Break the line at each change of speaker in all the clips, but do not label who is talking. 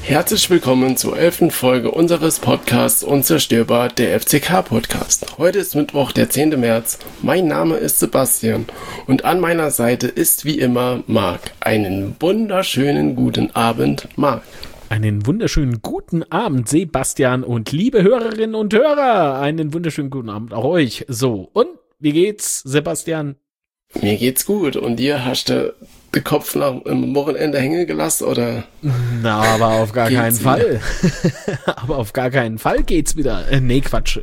Herzlich willkommen zur 11. Folge unseres Podcasts Unzerstörbar, der FCK-Podcast. Heute ist Mittwoch, der 10. März. Mein Name ist Sebastian und an meiner Seite ist wie immer Marc. Einen wunderschönen guten Abend, Marc.
Einen wunderschönen guten Abend, Sebastian, und liebe Hörerinnen und Hörer. Einen wunderschönen guten Abend auch euch. So, und wie geht's, Sebastian?
Mir geht's gut. Und dir, hast du den Kopf am Wochenende hängen gelassen, oder?
Na, aber auf gar keinen Fall. Aber auf gar keinen Fall geht's wieder. Nee, Quatsch.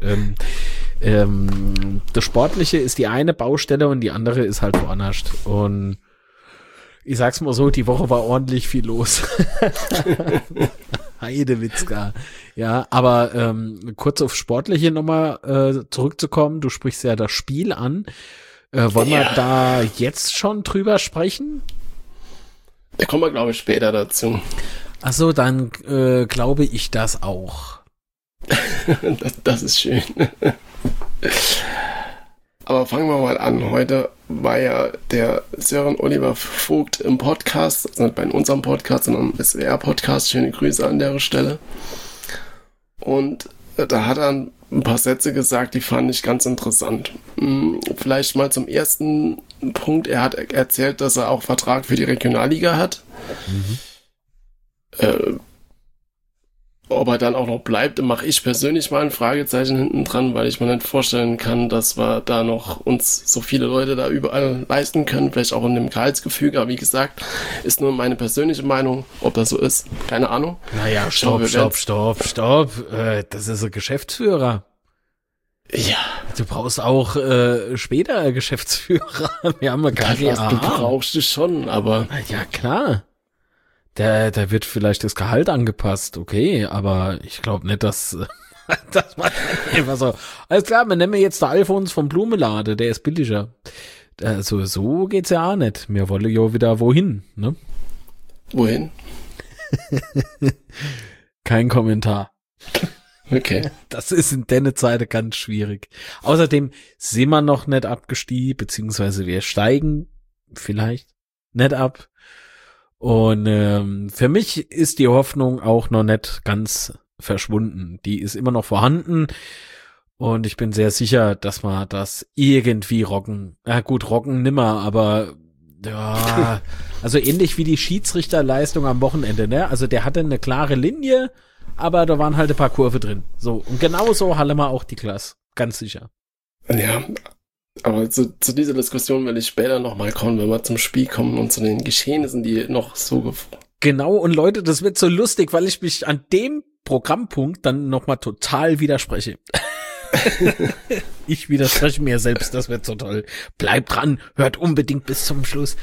Das Sportliche ist die eine Baustelle und die andere ist halt woanders. Und ich sag's mal so, die Woche war ordentlich viel los. Heidewitzka. Ja, aber kurz auf Sportliche nochmal zurückzukommen. Du sprichst ja das Spiel an. Wollen wir da jetzt schon drüber sprechen?
Da kommen wir, glaube ich, später dazu.
Ach so, dann glaube ich das auch.
Das ist schön. Aber fangen wir mal an. Heute war ja der Sören Oliver Vogt im Podcast, also nicht bei unserem Podcast, sondern im SWR-Podcast. Schöne Grüße an der Stelle. Und da hat er ein paar Sätze gesagt, die fand ich ganz interessant. Vielleicht mal zum ersten Punkt. Er hat erzählt, dass er auch Vertrag für die Regionalliga hat. Ob er dann auch noch bleibt, mache ich persönlich mal ein Fragezeichen hinten dran, weil ich mir nicht vorstellen kann, dass wir da noch uns so viele Leute da überall leisten können, vielleicht auch in dem Gehaltsgefüge, aber wie gesagt, ist nur meine persönliche Meinung, ob das so ist, keine Ahnung.
Naja, stopp, das ist ein Geschäftsführer.
Ja.
Du brauchst auch später einen Geschäftsführer, wir haben ja gar nicht.
Du brauchst es schon, aber...
Ja, klar. Da wird vielleicht das Gehalt angepasst, okay, aber ich glaube nicht, dass man einfach so, alles klar, wir nehmen jetzt den Alfons vom Blumenlade, der ist billiger. Also so geht's ja auch nicht. Wir wollen ja wieder wohin, ne?
Wohin?
Kein Kommentar.
Okay.
Das ist in der Zeit ganz schwierig. Außerdem sind wir noch nicht abgestiegen, beziehungsweise wir steigen vielleicht nicht ab. Und für mich ist die Hoffnung auch noch nicht ganz verschwunden. Die ist immer noch vorhanden und ich bin sehr sicher, dass wir das irgendwie rocken. Ja gut, rocken nimmer, aber ja, also ähnlich wie die Schiedsrichterleistung am Wochenende, ne? Also der hatte eine klare Linie, aber da waren halt ein paar Kurve drin. So, und genau so halten wir auch die Klasse, ganz sicher.
Ja, aber zu dieser Diskussion will ich später nochmal kommen, wenn wir zum Spiel kommen und zu den Geschehnissen, die noch so...
Genau, und Leute, das wird so lustig, weil ich mich an dem Programmpunkt dann nochmal total widerspreche. Ich widerspreche mir selbst, das wird so toll. Bleibt dran, hört unbedingt bis zum Schluss.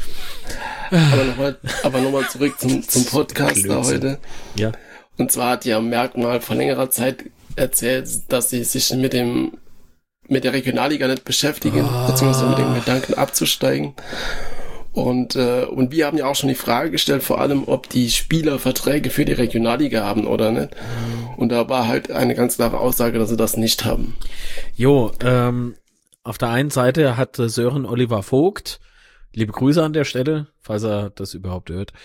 Aber nochmal zurück zum Podcast da heute.
Ja.
Und zwar hat ja Merkmal vor längerer Zeit erzählt, dass sie sich mit der Regionalliga nicht beschäftigen, beziehungsweise mit dem Gedanken abzusteigen. Und wir haben ja auch schon die Frage gestellt, vor allem, ob die Spieler Verträge für die Regionalliga haben oder nicht. Und da war halt eine ganz klare Aussage, dass sie das nicht haben.
Jo, auf der einen Seite hat Sören Oliver Vogt, liebe Grüße an der Stelle, falls er das überhaupt hört,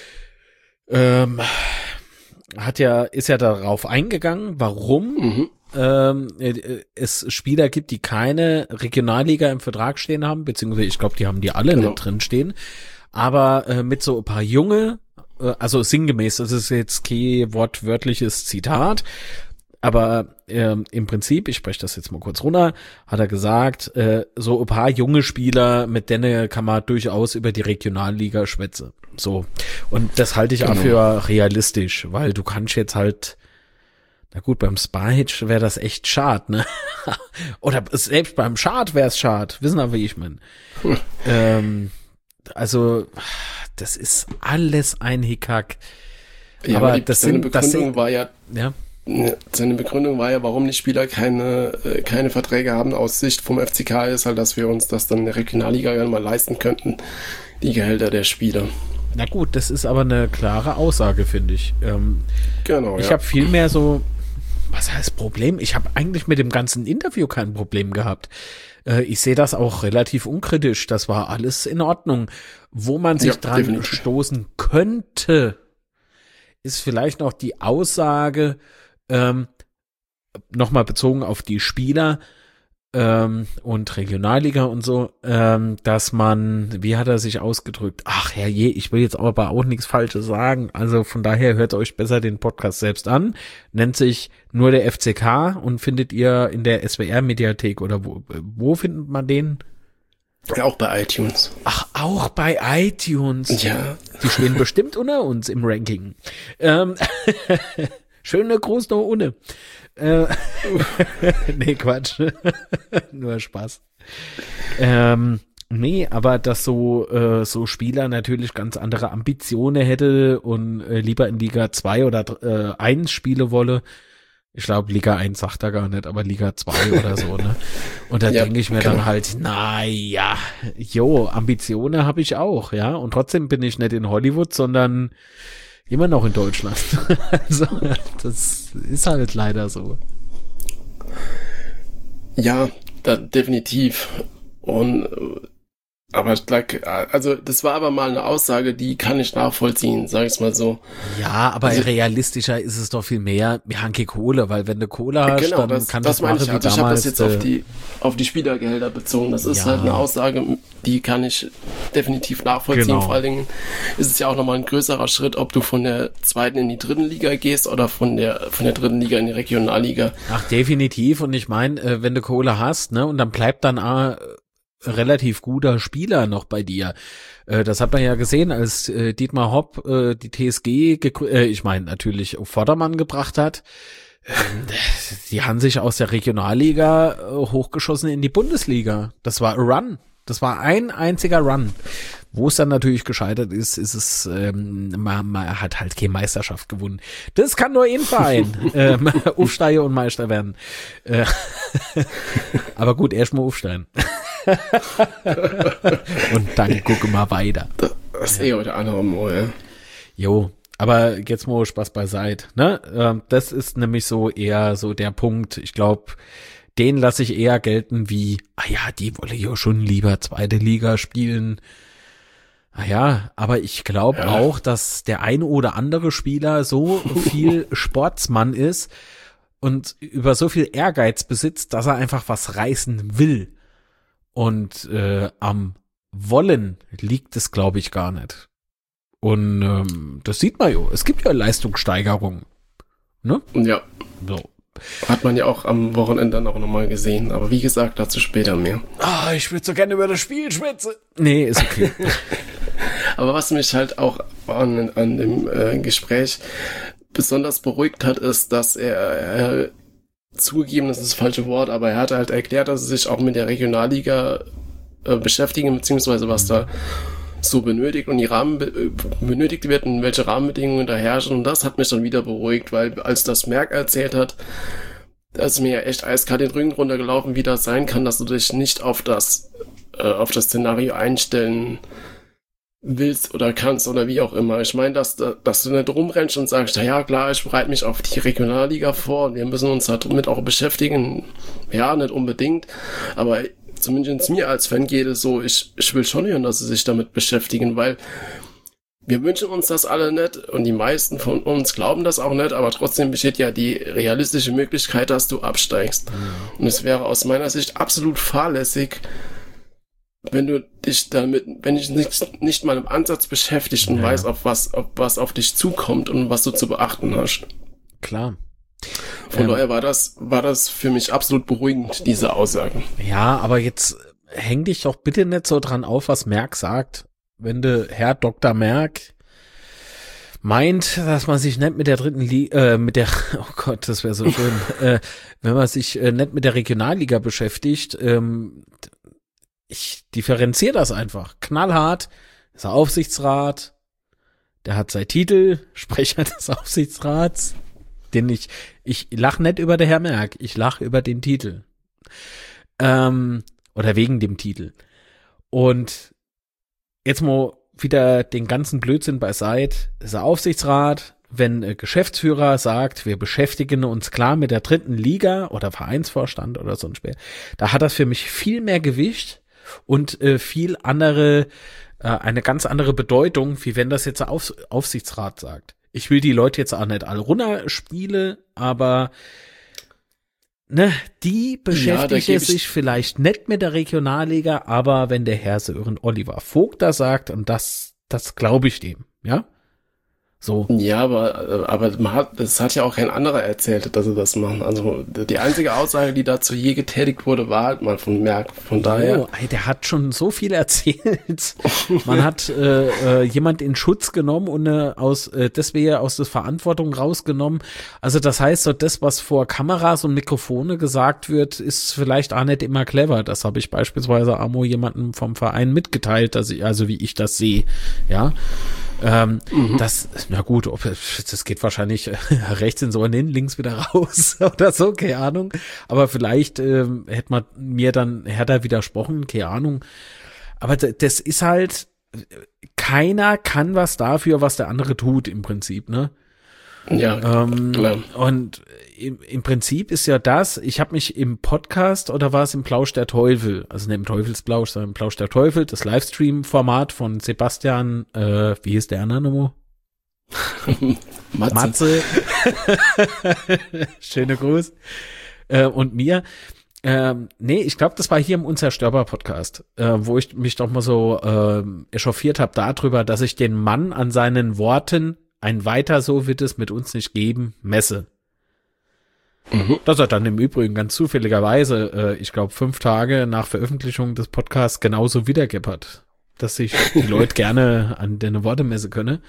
ist ja darauf eingegangen, warum es Spieler gibt, die keine Regionalliga im Vertrag stehen haben, beziehungsweise ich glaube, die haben die alle nicht drin stehen, aber mit so ein paar junge, also sinngemäß, das ist jetzt kein wortwörtliches Zitat, aber im Prinzip, ich spreche das jetzt mal kurz runter, hat er gesagt, so ein paar junge Spieler, mit denen kann man durchaus über die Regionalliga schwätzen. So. Und das halte ich auch für realistisch, weil du kannst jetzt halt, na gut, beim Spahic wäre das echt schade, ne? Oder selbst beim Schad wäre es schade, wissen aber wie ich meine. Also, das ist alles ein Hickhack.
Ja, aber seine Begründung war ja, warum die Spieler keine Verträge haben aus Sicht vom FCK, ist halt, dass wir uns das dann in der Regionalliga gerne mal leisten könnten, die Gehälter der Spieler.
Na gut, das ist aber eine klare Aussage, finde ich.
Genau,
ich habe viel mehr so, was heißt Problem? Ich habe eigentlich mit dem ganzen Interview kein Problem gehabt. Ich sehe das auch relativ unkritisch. Das war alles in Ordnung. Wo man sich dran stoßen könnte, ist vielleicht noch die Aussage, nochmal bezogen auf die Spieler, und Regionalliga und so, dass man, wie hat er sich ausgedrückt? Ach herrje, ich will jetzt aber auch nichts Falsches sagen. Also von daher hört euch besser den Podcast selbst an. Nennt sich nur der FCK und findet ihr in der SWR-Mediathek oder wo findet man den?
Ja, auch bei iTunes.
Ach, auch bei iTunes.
Ja.
Die stehen bestimmt unter uns im Ranking. Schöne Gruß noch ohne. Nee, Quatsch. Nur Spaß. Nee, aber dass so Spieler natürlich ganz andere Ambitionen hätte und lieber in Liga 2 oder 1 spielen wolle. Ich glaube, Liga 1 sagt er gar nicht, aber Liga 2 oder so, ne? Und da denke ich mir dann halt, naja, Ambitionen habe ich auch, ja. Und trotzdem bin ich nicht in Hollywood, sondern immer noch in Deutschland. Also, das ist halt leider so.
Ja, definitiv. Und aber also das war aber mal eine Aussage, die kann ich nachvollziehen, sag ich's mal so.
Ja, aber also, realistischer ist es doch viel mehr, wir haben keine Kohle, weil wenn du Kohle hast, genau, dann kann das machen wie damals.
Ich habe das jetzt auf die Spielergehälter bezogen. Das ist halt eine Aussage, die kann ich definitiv nachvollziehen. Genau. Vor allen Dingen ist es ja auch nochmal ein größerer Schritt, ob du von der zweiten in die dritten Liga gehst oder von der dritten Liga in die Regionalliga.
Ach, definitiv. Und ich meine, wenn du Kohle hast, ne, und dann bleibt dann relativ guter Spieler noch bei dir. Das hat man ja gesehen, als Dietmar Hopp die TSG, ich meine natürlich auf Vordermann gebracht hat. Die haben sich aus der Regionalliga hochgeschossen in die Bundesliga. Das war ein Run. Das war ein einziger Run. Wo es dann natürlich gescheitert ist, ist es, man hat halt keine Meisterschaft gewonnen. Das kann nur ein Verein. Aufsteigen und Meister werden. Aber gut, erstmal aufsteigen. Und dann gucken wir weiter.
Das ist oder andere Mal, ja.
Jo, aber jetzt mal Spaß beiseite, ne? Das ist nämlich so eher so der Punkt, ich glaube, den lasse ich eher gelten wie, die wollen ja schon lieber zweite Liga spielen. Aber ich glaube auch, dass der eine oder andere Spieler so viel Sportsmann ist und über so viel Ehrgeiz besitzt, dass er einfach was reißen will. Und am Wollen liegt es, glaube ich, gar nicht. Und das sieht man ja. Es gibt ja Leistungssteigerungen. Ne?
Ja.
So.
Hat man ja auch am Wochenende dann auch nochmal gesehen. Aber wie gesagt, dazu später mehr.
Ich würde so gerne über das Spiel schwätzen. Nee, ist okay.
Aber was mich halt auch an dem Gespräch besonders beruhigt hat, ist, dass er zugegeben, das ist das falsche Wort, aber er hat halt erklärt, dass er sich auch mit der Regionalliga beschäftigen, beziehungsweise was da so benötigt und benötigt wird und welche Rahmenbedingungen da herrschen. Und das hat mich dann wieder beruhigt, weil als das Merck erzählt hat, da ist mir ja echt eiskalt den Rücken runtergelaufen, wie das sein kann, dass du dich nicht auf das Szenario einstellen willst oder kannst oder wie auch immer. Ich meine, dass du nicht rumrennst und sagst, ja klar, ich bereite mich auf die Regionalliga vor und wir müssen uns damit auch beschäftigen. Ja, nicht unbedingt, aber zumindest mir als Fan geht es so, ich will schon hören, dass sie sich damit beschäftigen, weil wir wünschen uns das alle nicht und die meisten von uns glauben das auch nicht, aber trotzdem besteht ja die realistische Möglichkeit, dass du absteigst. Und es wäre aus meiner Sicht absolut fahrlässig, wenn du dich damit, wenn dich nicht mal im Ansatz beschäftigt und weißt, ob was auf dich zukommt und was du zu beachten hast.
Klar.
Von daher war das für mich absolut beruhigend, diese Aussagen.
Ja, aber jetzt häng dich doch bitte nicht so dran auf, was Merck sagt. Wenn der Herr Dr. Merck meint, dass man sich nicht mit der dritten Liga, oh Gott, das wäre so schön, wenn man sich nicht mit der Regionalliga beschäftigt, ich differenziere das einfach. Knallhart, ist der Aufsichtsrat, der hat seinen Titel, Sprecher des Aufsichtsrats, den ich lache nicht über den Herr Merck, ich lache über den Titel. Oder wegen dem Titel. Und jetzt mal wieder den ganzen Blödsinn beiseite. Das ist der Aufsichtsrat, wenn ein Geschäftsführer sagt, wir beschäftigen uns klar mit der dritten Liga oder Vereinsvorstand oder so ein Spiel, da hat das für mich viel mehr Gewicht und eine ganz andere Bedeutung, wie wenn das jetzt der Aufsichtsrat sagt. ich will die Leute jetzt auch nicht alle runterspielen, aber ne, die beschäftigen sich vielleicht nicht mit der Regionalliga, aber wenn der Herr Sören Oliver Vogt da sagt, und das glaube ich dem, ja? So.
Ja, aber es hat ja auch kein anderer erzählt, dass sie das machen. Also die einzige Aussage, die dazu je getätigt wurde, war halt mal von Merck. Von daher.
Oh, der hat schon so viel erzählt. Man hat jemand in Schutz genommen und deswegen aus der Verantwortung rausgenommen. Also das heißt, so das, was vor Kameras und Mikrofone gesagt wird, ist vielleicht auch nicht immer clever. Das habe ich beispielsweise Amo jemandem vom Verein mitgeteilt, also wie ich das sehe, ja. Na gut, das geht wahrscheinlich rechts ins Ohr hin, links wieder raus oder so, keine Ahnung. Aber vielleicht hätte man mir dann härter widersprochen, keine Ahnung. Aber das ist halt, keiner kann was dafür, was der andere tut im Prinzip, ne?
Ja, klar.
Und im Prinzip ist ja das, ich habe mich im Podcast, oder war es im Plausch der Teufel, also nicht im Teufelsplausch, sondern im Plausch der Teufel, das Livestream-Format von Sebastian, wie hieß der andere Nummer? Matze. Schöner Gruß. Und mir. Nee, ich glaube, das war hier im Unzerstörbar-Podcast, wo ich mich doch mal so echauffiert habe darüber, dass ich den Mann an seinen Worten, ein weiter so wird es mit uns nicht geben, messe. Dass er dann im Übrigen ganz zufälligerweise, ich glaube 5 Tage nach Veröffentlichung des Podcasts genauso wiedergeppert, dass sich die Leute gerne an deine Worte messen können.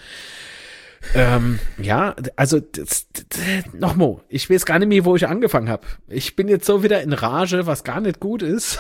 Ja, also nochmal, ich weiß gar nicht mehr, wo ich angefangen habe. Ich bin jetzt so wieder in Rage, was gar nicht gut ist.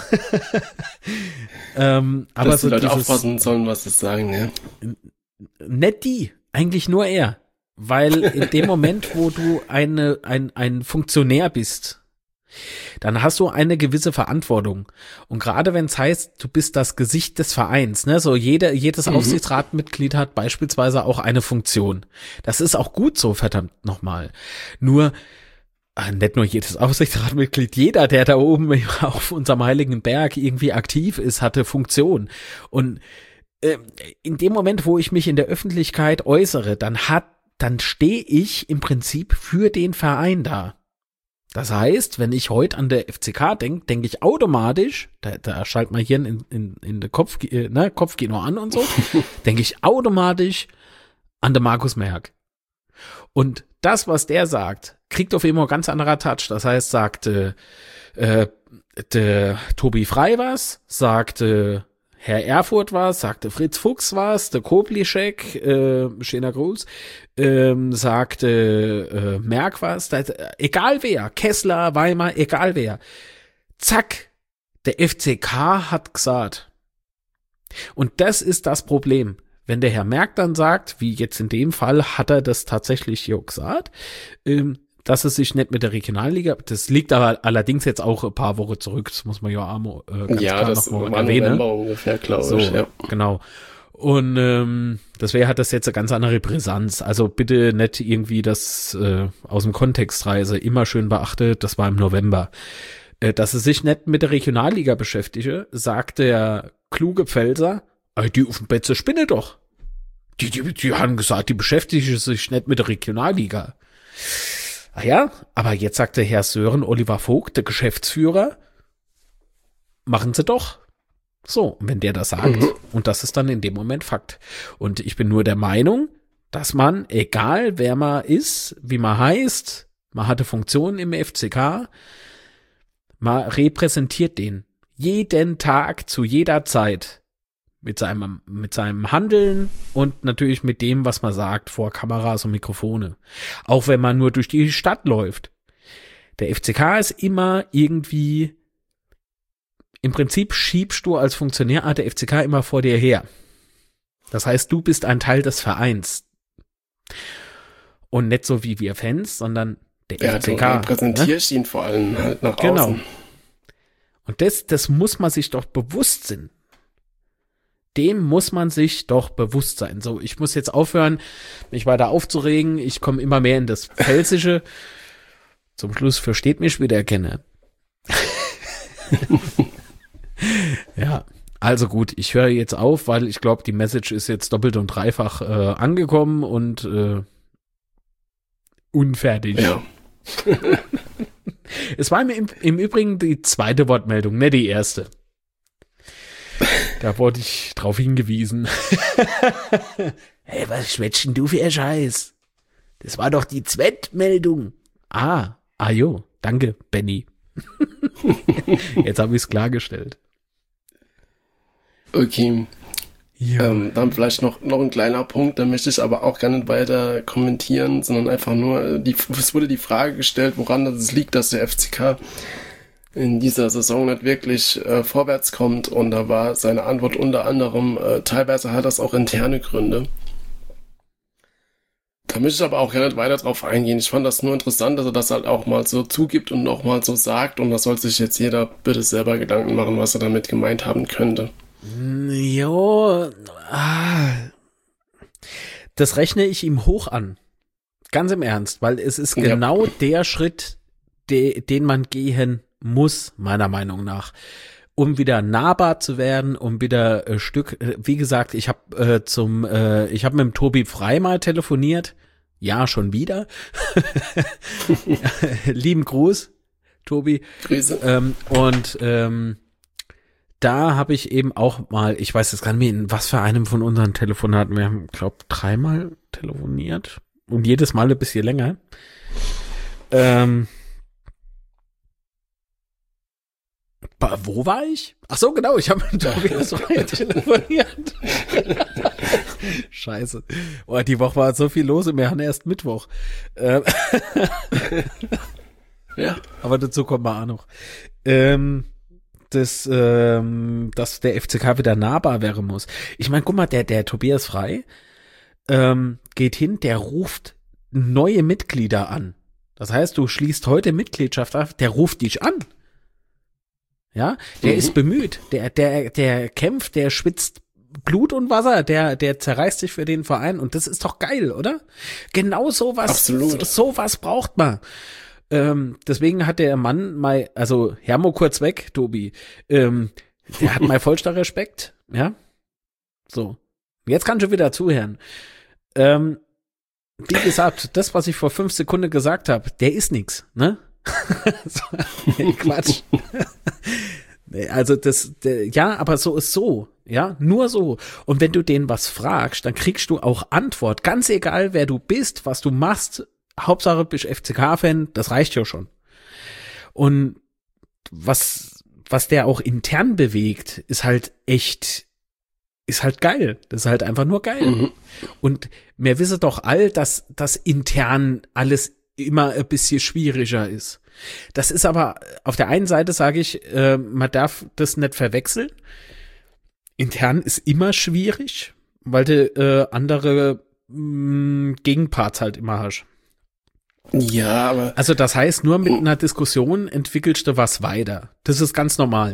Aber
dass
so
die Leute aufpassen sollen, was sie sagen, ne?
Nicht die, eigentlich nur er. Weil in dem Moment, wo du ein Funktionär bist, dann hast du eine gewisse Verantwortung. Und gerade wenn es heißt, du bist das Gesicht des Vereins, ne, so jedes Aufsichtsratmitglied hat beispielsweise auch eine Funktion. Das ist auch gut so, verdammt nochmal. Nur, nicht nur jedes Aufsichtsratmitglied, jeder, der da oben auf unserem heiligen Berg irgendwie aktiv ist, hatte Funktion. Und in dem Moment, wo ich mich in der Öffentlichkeit äußere, dann stehe ich im Prinzip für den Verein da. Das heißt, wenn ich heute an der FCK denke ich automatisch, da schaltet man hier in der Kopfkino an und so, denke ich automatisch an den Markus Merck. Und das, was der sagt, kriegt auf immer ganz anderer Touch. Das heißt, sagte der Tobi Frei was, sagte Herr Erfurt was, sagte Fritz Fuchs was, der Koblischek, schöner Gruß, sagte Merck was, egal wer, Kessler, Weimar, egal wer. Zack, der FCK hat gesagt. Und das ist das Problem. Wenn der Herr Merck dann sagt, wie jetzt in dem Fall, hat er das tatsächlich hier gesagt, dass es sich nicht mit der Regionalliga, das liegt aber allerdings jetzt auch ein paar Wochen zurück, das muss man ja auch ganz klar
das
noch mal
war
erwähnen.
November ungefähr, glaube
So,
ich. Ja.
genau. Und deswegen hat das jetzt eine ganz andere Brisanz. Also bitte nicht irgendwie das aus dem Kontext reise, immer schön beachtet, das war im November. Dass es sich nicht mit der Regionalliga beschäftige, sagt der kluge Pfälzer, die auf dem Betze spinne doch. Die haben gesagt, die beschäftigen sich nicht mit der Regionalliga. Ah ja, aber jetzt sagt der Herr Sören Oliver Vogt, der Geschäftsführer, machen sie doch. So, und wenn der das sagt, und das ist dann in dem Moment Fakt. Und ich bin nur der Meinung, dass man, egal wer man ist, wie man heißt, man hatte Funktionen im FCK, man repräsentiert den jeden Tag zu jeder Zeit. Mit seinem Handeln und natürlich mit dem, was man sagt vor Kameras und Mikrofone. Auch wenn man nur durch die Stadt läuft. Der FCK ist immer irgendwie, im Prinzip schiebst du als Funktionär der FCK immer vor dir her. Das heißt, du bist ein Teil des Vereins. Und nicht so wie wir Fans, sondern der FCK.
Du repräsentierst ihn vor allem halt nach außen.
Genau. Und das muss man sich doch bewusst sein. Dem muss man sich doch bewusst sein. So, ich muss jetzt aufhören, mich weiter aufzuregen. Ich komme immer mehr in das Pfälzische. Zum Schluss versteht mich wieder kenne. Ja, also gut, ich höre jetzt auf, weil ich glaube, die Message ist jetzt doppelt und dreifach angekommen und Unfertig.
Ja.
Es war im Übrigen die zweite Wortmeldung, nicht die erste. Da wurde ich drauf hingewiesen. Hey, was schwätzt denn du für ein Scheiß? Das war doch die Zweitmeldung. Jo, danke, Benny. Jetzt habe ich es klargestellt.
Okay.
Ja.
Dann vielleicht noch ein kleiner Punkt, da möchte ich aber auch gar nicht weiter kommentieren, sondern einfach nur, es wurde die Frage gestellt, woran es liegt, dass der FCK in dieser Saison nicht wirklich vorwärts kommt, und da war seine Antwort unter anderem, teilweise hat das auch interne Gründe. Da möchte ich aber auch gar nicht weiter drauf eingehen. Ich fand das nur interessant, dass er das halt auch mal so zugibt und auch mal so sagt, und da soll sich jetzt jeder bitte selber Gedanken machen, was er damit gemeint haben könnte.
Jo, das rechne ich ihm hoch an. Ganz im Ernst, weil es ist genau der Schritt, den man gehen muss, meiner Meinung nach, um wieder nahbar zu werden, um wieder wie gesagt, ich habe ich habe mit dem Tobi Frei mal telefoniert. Ja, schon wieder. Lieben Gruß, Tobi.
Grüße.
Da habe ich eben auch mal, ich weiß jetzt gar nicht mehr, in was für einem von unseren Telefonaten, wir haben, glaube ich, 3-mal telefoniert und jedes Mal ein bisschen länger. Wo war ich? Ach so, genau, ich habe mit Tobias Frei telefoniert. Scheiße. Oh, die Woche war so viel los und wir haben erst Mittwoch.
Ja.
Aber dazu kommen wir auch noch. Dass der FCK wieder nahbar werden muss. Ich meine, guck mal, der Tobias Frei geht hin, der ruft neue Mitglieder an. Das heißt, du schließt heute Mitgliedschaft ab, der ruft dich an. Ja, der ist bemüht, der kämpft, der schwitzt Blut und Wasser, der zerreißt sich für den Verein, und das ist doch geil, oder? Genau sowas braucht man. Deswegen hat der Mann also Hermo kurz weg, Tobi, der hat mal vollster Respekt, ja? So. Jetzt kannst du wieder zuhören. Wie gesagt, das, was ich vor 5 Sekunden gesagt habe, der ist nix, ne? Quatsch. Also aber so ist so, ja, nur so. Und wenn du denen was fragst, dann kriegst du auch Antwort, ganz egal, wer du bist, was du machst. Hauptsache bist FCK-Fan, das reicht ja schon. Und was der auch intern bewegt, ist halt geil. Das ist halt einfach nur geil. Mhm. Und wir wissen doch all, dass das intern alles immer ein bisschen schwieriger ist. Das ist aber, auf der einen Seite sage ich, man darf das nicht verwechseln. Intern ist immer schwierig, weil du andere Gegenparts halt immer hast.
Ja, aber...
Also das heißt, nur mit einer Diskussion entwickelst du was weiter. Das ist ganz normal.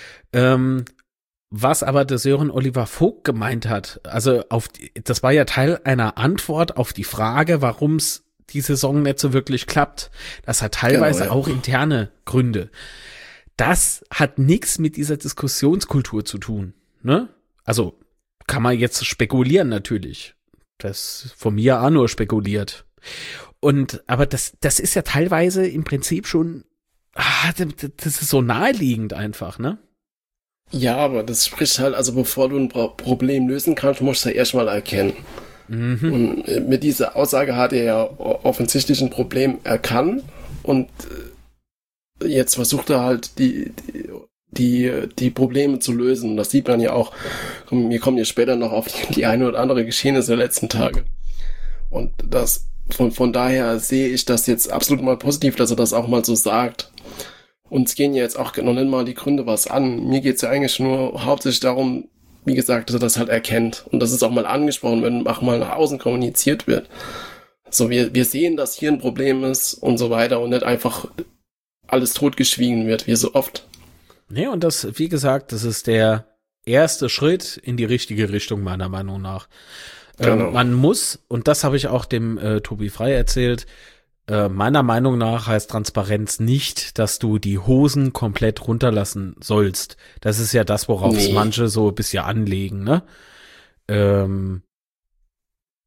Was aber der Sören Oliver Vogt gemeint hat, also das war ja Teil einer Antwort auf die Frage, warum es die Saison nicht so wirklich klappt. Das hat teilweise auch interne Gründe. Das hat nichts mit dieser Diskussionskultur zu tun, ne? Also kann man jetzt spekulieren natürlich. Das von mir auch nur spekuliert. Aber das ist ja teilweise im Prinzip schon, das ist so naheliegend einfach, ne?
Ja, aber das spricht halt, also bevor du ein Problem lösen kannst, musst du es ja erstmal erkennen. Mhm. Und mit dieser Aussage hat er ja offensichtlich ein Problem erkannt, und jetzt versucht er halt die Probleme zu lösen. Und das sieht man ja auch. Wir kommen ja später noch auf die eine oder andere Geschehnisse der letzten Tage. Und das von daher sehe ich das jetzt absolut mal positiv, dass er das auch mal so sagt. Uns gehen ja jetzt auch noch nicht mal die Gründe was an. Mir geht's ja eigentlich nur hauptsächlich darum, wie gesagt, dass er das halt erkennt und dass es auch mal angesprochen wird und auch mal nach außen kommuniziert wird. So, wir sehen, dass hier ein Problem ist und so weiter, und nicht einfach alles totgeschwiegen wird, wie so oft.
Nee, und das, wie gesagt, das ist der erste Schritt in die richtige Richtung, meiner Meinung nach. Genau. Man muss, und das habe ich auch dem Tobi Frei erzählt, meiner Meinung nach heißt Transparenz nicht, dass du die Hosen komplett runterlassen sollst. Das ist ja das, worauf es manche so ein bisschen anlegen, ne?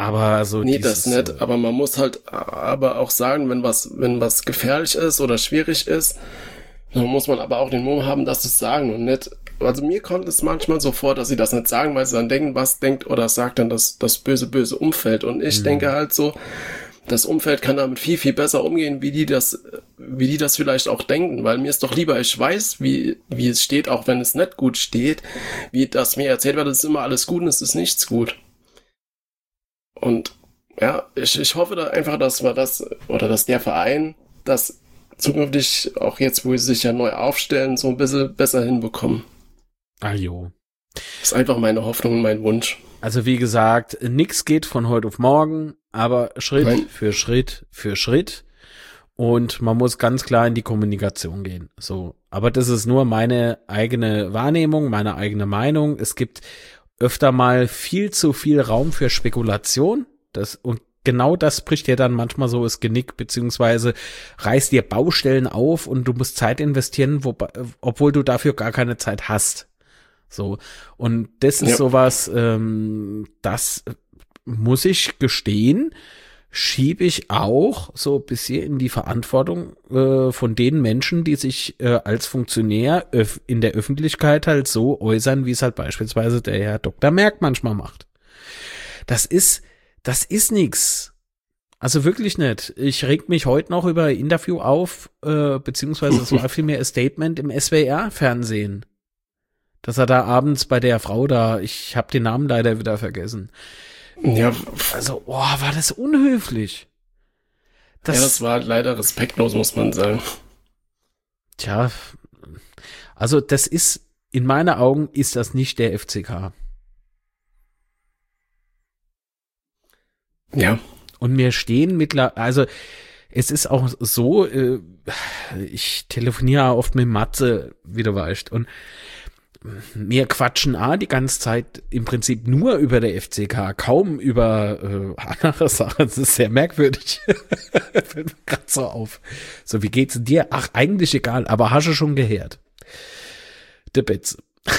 Aber so
nee, das nicht, aber man muss halt aber auch sagen, wenn was gefährlich ist oder schwierig ist, dann muss man aber auch den Mumm haben, das zu sagen und nicht, also mir kommt es manchmal so vor, dass sie das nicht sagen, weil sie dann denken, was denkt oder sagt dann das böse Umfeld und ich denke halt so, das Umfeld kann damit viel, viel besser umgehen, wie die das vielleicht auch denken, weil mir ist doch lieber, ich weiß, wie es steht, auch wenn es nicht gut steht, wie das mir erzählt wird, es ist immer alles gut und es ist nichts gut. Und ja, ich hoffe da einfach, dass wir das, oder dass der Verein das zukünftig, auch jetzt, wo sie sich ja neu aufstellen, so ein bisschen besser hinbekommen.
Ah jo.
Das ist einfach meine Hoffnung und mein Wunsch.
Also wie gesagt, nix geht von heute auf morgen, aber Schritt für Schritt. Und man muss ganz klar in die Kommunikation gehen. So, aber das ist nur meine eigene Wahrnehmung, meine eigene Meinung. Es gibt öfter mal viel zu viel Raum für Spekulation. Und genau das bricht dir dann manchmal so das Genick, beziehungsweise reißt dir Baustellen auf und du musst Zeit investieren, obwohl du dafür gar keine Zeit hast. So, und das ist sowas, das muss ich gestehen, schiebe ich auch so ein bisschen in die Verantwortung von den Menschen, die sich als Funktionär in der Öffentlichkeit halt so äußern, wie es halt beispielsweise der Herr Dr. Merck manchmal macht. Das ist nix. Also wirklich nicht. Ich reg mich heute noch über ein Interview auf, beziehungsweise es war vielmehr ein Statement im SWR-Fernsehen. Dass er da abends bei der Frau da, ich habe den Namen leider wieder vergessen.
Ja.
Also, war das unhöflich.
Das war leider respektlos, muss man sagen.
Tja, also das ist, in meinen Augen ist das nicht der FCK.
Ja.
Und wir stehen mittlerweile, also es ist auch so, ich telefoniere oft mit Matze, wie du weißt, und wir quatschen die ganze Zeit im Prinzip nur über der FCK, kaum über andere Sachen. Das ist sehr merkwürdig. Fällt mir gerade so auf. So, wie geht's dir? Ach, eigentlich egal, aber hast du schon gehört? Der Betze.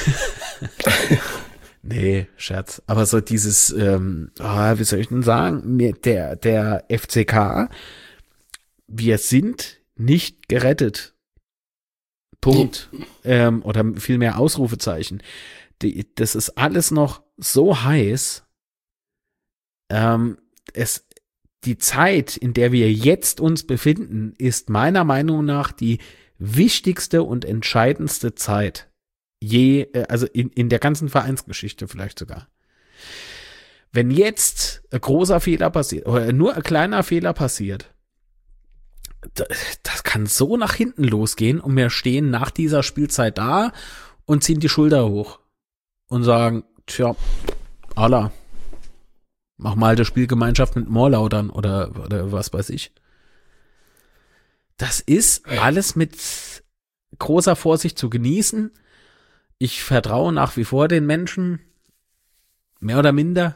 Nee, Scherz. Aber so dieses, wie soll ich denn sagen? Der FCK, wir sind nicht gerettet. Punkt. Oder vielmehr Ausrufezeichen. Das ist alles noch so heiß. Die Zeit, in der wir jetzt uns befinden, ist meiner Meinung nach die wichtigste und entscheidendste Zeit also in der ganzen Vereinsgeschichte vielleicht sogar. Wenn jetzt ein großer Fehler passiert oder nur ein kleiner Fehler passiert, das kann so nach hinten losgehen und wir stehen nach dieser Spielzeit da und ziehen die Schulter hoch und sagen, tja, Allah, mach mal die Spielgemeinschaft mit Morlaudern oder was weiß ich. Das ist alles mit großer Vorsicht zu genießen. Ich vertraue nach wie vor den Menschen, mehr oder minder.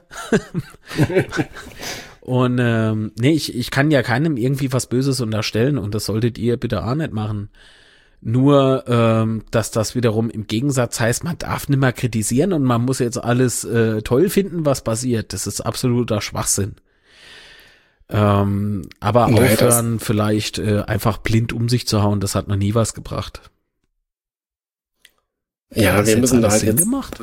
Und ich kann ja keinem irgendwie was Böses unterstellen und das solltet ihr bitte auch nicht machen. Nur, dass das wiederum im Gegensatz heißt, man darf nicht mehr kritisieren und man muss jetzt alles toll finden, was passiert. Das ist absoluter Schwachsinn. Aber aufhören, vielleicht einfach blind um sich zu hauen, das hat noch nie was gebracht.
Ja, wir müssen da halt
Sinn gemacht.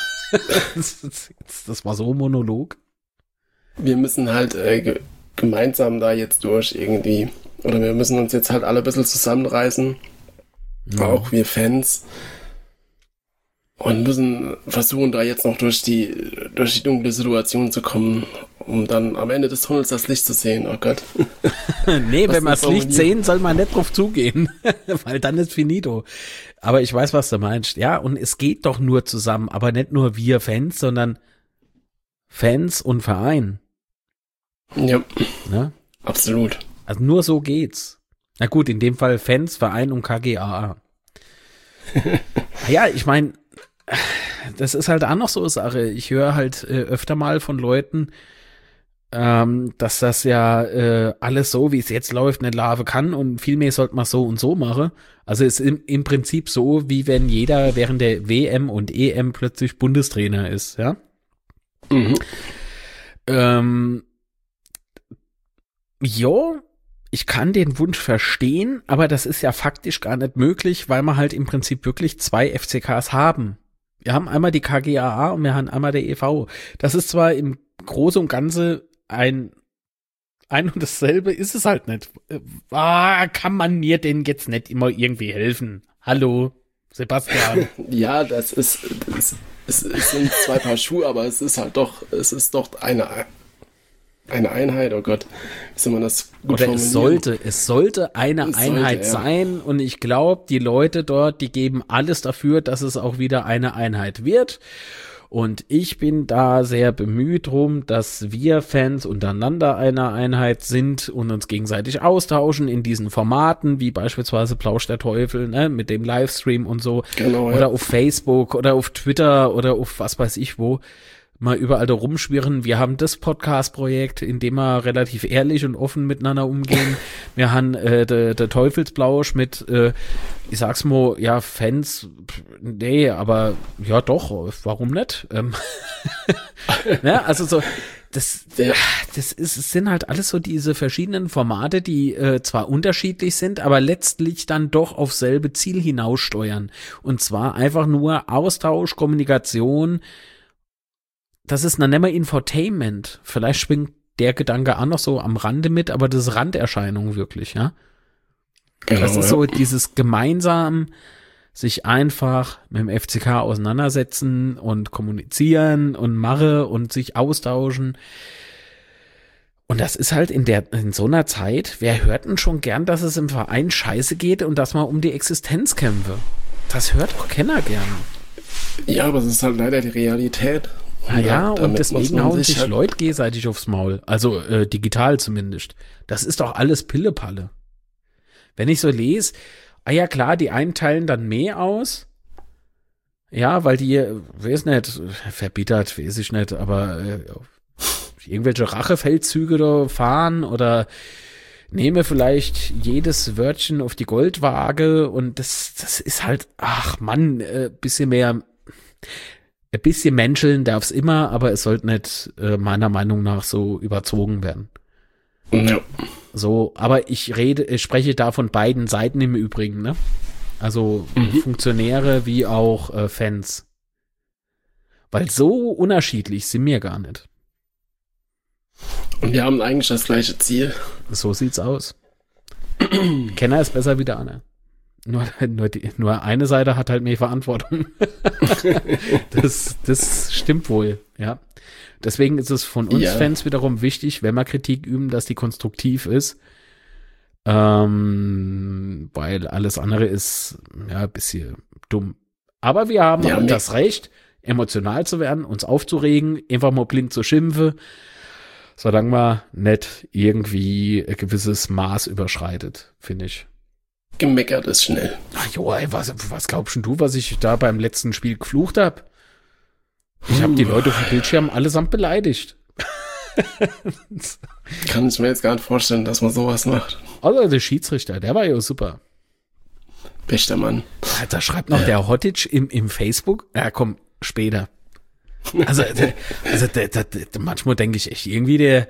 Das war so ein Monolog.
Wir müssen halt gemeinsam da jetzt durch irgendwie, oder wir müssen uns jetzt halt alle ein bisschen zusammenreißen, auch wir Fans, und müssen versuchen, da jetzt noch durch die dunkle Situation zu kommen, um dann am Ende des Tunnels das Licht zu sehen. Oh Gott.
Nee, wenn wir das Licht sehen, soll man nicht drauf zugehen, weil dann ist finito. Aber ich weiß, was du meinst. Ja, und es geht doch nur zusammen, aber nicht nur wir Fans, sondern Fans und Verein.
Ja,
ne?
Absolut.
Also nur so geht's. Na gut, in dem Fall Fans, Verein und KGaA. Ja, ich meine, das ist halt auch noch so eine Sache. Ich höre halt öfter mal von Leuten, dass das ja alles so, wie es jetzt läuft, nicht laufen kann und vielmehr sollte man so und so machen. Also es ist im Prinzip so, wie wenn jeder während der WM und EM plötzlich Bundestrainer ist, ja? Mhm. Jo, ich kann den Wunsch verstehen, aber das ist ja faktisch gar nicht möglich, weil wir halt im Prinzip wirklich 2 FCKs haben. Wir haben einmal die KGaA und wir haben einmal der e.V. Das ist zwar im Großen und Ganzen ein und dasselbe, ist es halt nicht. Kann man mir denn jetzt nicht immer irgendwie helfen? Hallo, Sebastian.
Ja, es sind 2 Paar Schuhe, aber es ist doch eine Einheit, oh Gott, wie soll man das gut
formulieren? Es sollte eine Einheit sein und ich glaube, die Leute dort, die geben alles dafür, dass es auch wieder eine Einheit wird. Und ich bin da sehr bemüht drum, dass wir Fans untereinander eine Einheit sind und uns gegenseitig austauschen in diesen Formaten, wie beispielsweise Plausch der Teufel, ne, mit dem Livestream und so.
Genau,
oder auf Facebook oder auf Twitter oder auf was weiß ich wo. Mal überall da rumschwirren. Wir haben das Podcast-Projekt, in dem wir relativ ehrlich und offen miteinander umgehen. Wir haben der Teufelsblausch mit, ich sag's mal, ja, Fans, nee, aber ja doch, warum nicht? Ne, also so, es sind halt alles so diese verschiedenen Formate, die zwar unterschiedlich sind, aber letztlich dann doch auf selbe Ziel hinaussteuern. Und zwar einfach nur Austausch, Kommunikation. Das ist, dann nennen wir Infotainment. Vielleicht schwingt der Gedanke auch noch so am Rande mit, aber das ist Randerscheinung wirklich, ja. Genau, das ist so dieses gemeinsam sich einfach mit dem FCK auseinandersetzen und kommunizieren und mache und sich austauschen. Und das ist halt in so einer Zeit, wer hört denn schon gern, dass es im Verein scheiße geht und dass man um die Existenz kämpfe? Das hört doch keiner gern.
Ja, aber es ist halt leider die Realität.
Naja, und deswegen hauen sich Leute gegenseitig aufs Maul. Also digital zumindest. Das ist doch alles Pillepalle. Wenn ich so lese, ja klar, die einen teilen dann mehr aus. Ja, weil die, weiß nicht, verbittert, weiß ich nicht, aber irgendwelche Rachefeldzüge da fahren oder nehme vielleicht jedes Wörtchen auf die Goldwaage und das ist halt, ach Mann, ein bisschen menscheln darf es immer, aber es sollte nicht meiner Meinung nach so überzogen werden.
Ja.
So, aber ich spreche da von beiden Seiten im Übrigen, ne? Also Funktionäre wie auch Fans. Weil so unterschiedlich sind wir gar nicht.
Und wir haben eigentlich das gleiche Ziel.
So sieht's aus. Kenner ist besser wie der andere. Nur eine Seite hat halt mehr Verantwortung. Das stimmt wohl, ja. Deswegen ist es von uns Fans wiederum wichtig, wenn wir Kritik üben, dass die konstruktiv ist. Weil alles andere ist ja ein bisschen dumm. Aber wir haben halt das Recht, emotional zu werden, uns aufzuregen, einfach mal blind zu schimpfen, solange man nicht irgendwie ein gewisses Maß überschreitet, finde ich.
Gemeckert ist schnell.
Ach jo, ey, was glaubst du, was ich da beim letzten Spiel geflucht habe? Ich habe die Leute auf dem Bildschirm allesamt beleidigt.
Kann ich mir jetzt gar nicht vorstellen, dass man sowas macht.
Also der Schiedsrichter, der war ja super.
Bester Mann.
Da schreibt noch der Hottic im Facebook. Ja, komm, später. Also manchmal denke ich echt irgendwie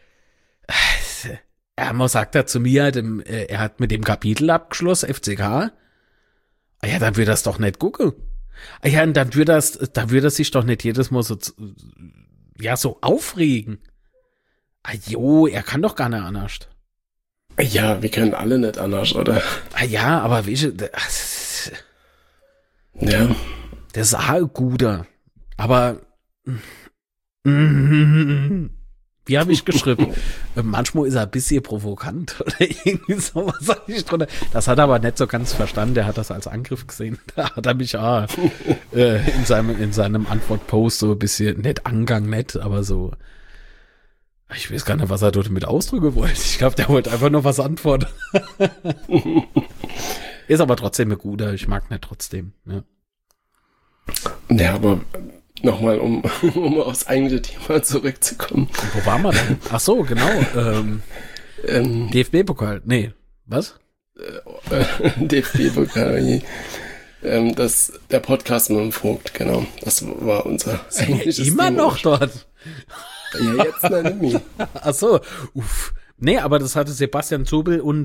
man sagt da zu mir, er hat mit dem Kapitel abgeschlossen, FCK. Ah ja, dann wird das doch nicht gucken. Ah ja, und dann wird das sich doch nicht jedes Mal so aufregen. Ah jo, er kann doch gar nicht anders.
Ja, wir können alle nicht anders, oder?
Ah ja, aber wie
ja.
Der ist auch ein guter. Aber wie habe ich geschrieben? Manchmal ist er ein bisschen provokant oder irgendwie sowas sag ich drunter. Das hat er aber nicht so ganz verstanden. Der hat das als Angriff gesehen. Da hat er mich in seinem Antwortpost so ein bisschen, nicht Angang, nett, aber so. Ich weiß gar nicht, was er dort mit ausdrücken wollte. Ich glaube, der wollte einfach nur was antworten. Ist aber trotzdem ein guter. Ich mag nicht trotzdem. Ja,
ja, aber nochmal, um aufs eigentliche Thema zurückzukommen.
Und wo waren wir denn? Ach so, genau. DFB-Pokal. Nee, was?
DFB-Pokal. Der Podcast mit dem Vogt, genau. Das war unser
eigentliches Thema. Immer noch dort.
Ja, jetzt nenne mich.
Ach so, uff. Nee, aber das hatte Sebastian Zobel und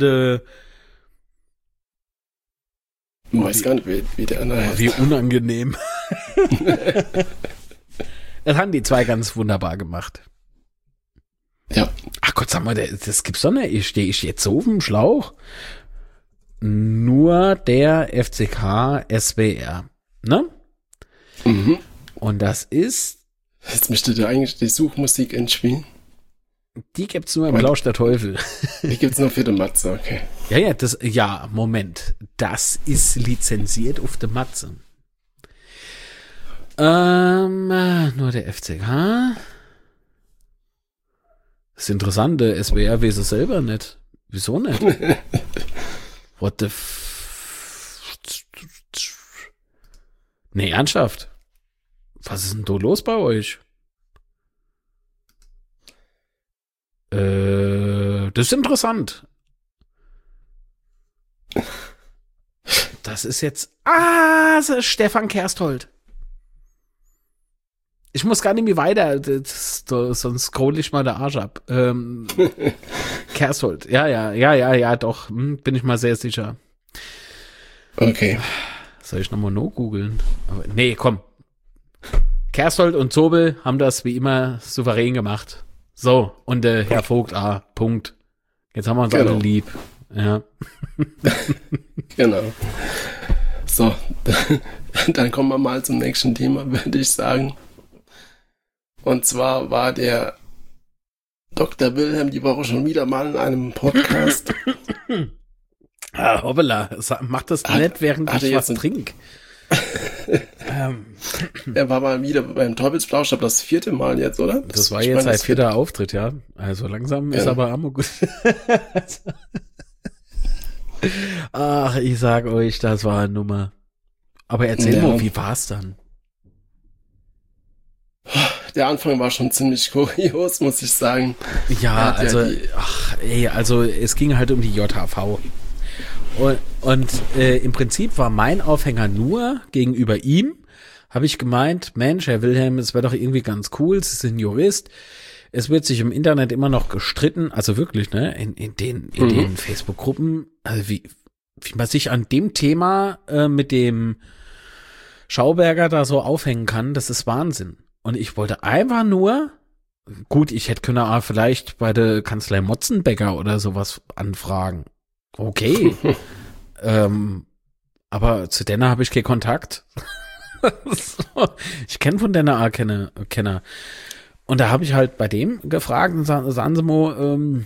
Ich weiß gar nicht, wie der andere heißt.
wie unangenehm. Das haben die zwei ganz wunderbar gemacht.
Ja.
Ach Gott, sag mal, das gibt's doch nicht. Stehe ich jetzt so auf dem Schlauch? Nur der FCK SWR, ne?
Mhm.
Und das ist,
Jetzt müsste da eigentlich die Suchmusik entspielen.
die gibt's nur im Lausch der Teufel.
Die gibt's nur für den Matze, okay.
Ja, Moment. Das ist lizenziert auf der Matze. Nur der FCK. Das Interessante, SWR weiß es selber nicht. Wieso nicht? What the Nee, ernsthaft. Was ist denn da los bei euch? Das ist interessant. Das ist jetzt... das ist Stefan Kersthold. Ich muss gar nicht mehr weiter, sonst scroll ich mal der Arsch ab. Kersthold, ja, doch, bin ich mal sehr sicher.
Okay.
Soll ich nochmal no googeln? Nee, komm. Kersthold und Zobel haben das wie immer souverän gemacht. So, und Herr Vogt, Punkt. Jetzt haben wir uns alle lieb. Ja.
Genau. So, dann kommen wir mal zum nächsten Thema, würde ich sagen. Und zwar war der Dr. Wilhelm die Woche schon wieder mal in einem Podcast.
Hoppala, mach das nicht, während ich was trinke.
Er war mal wieder beim Teufelsplausch, aber das 4. Mal jetzt, oder?
Das war jetzt sein 4. Auftritt, ja. Also langsam ist aber Amok. Ach, ich sag euch, das war eine Nummer. Aber erzähl mal, wie war's dann?
Der Anfang war schon ziemlich kurios, muss ich sagen.
Ja, also, also es ging halt um die JHV. Und im Prinzip war mein Aufhänger nur gegenüber ihm, habe ich gemeint, Mensch, Herr Wilhelm, es wäre doch irgendwie ganz cool, Sie sind Jurist. Es wird sich im Internet immer noch gestritten, also wirklich, ne, in den Facebook-Gruppen, also wie man sich an dem Thema mit dem Schauberger da so aufhängen kann, das ist Wahnsinn. Und ich wollte einfach nur, gut, ich hätte können vielleicht bei der Kanzlei Motzenbecker oder sowas anfragen. Okay. Aber zu Denner habe ich keinen Kontakt. Ich kenne von Denner Kenner. Und da habe ich halt bei dem gefragt und sagen Sie mal,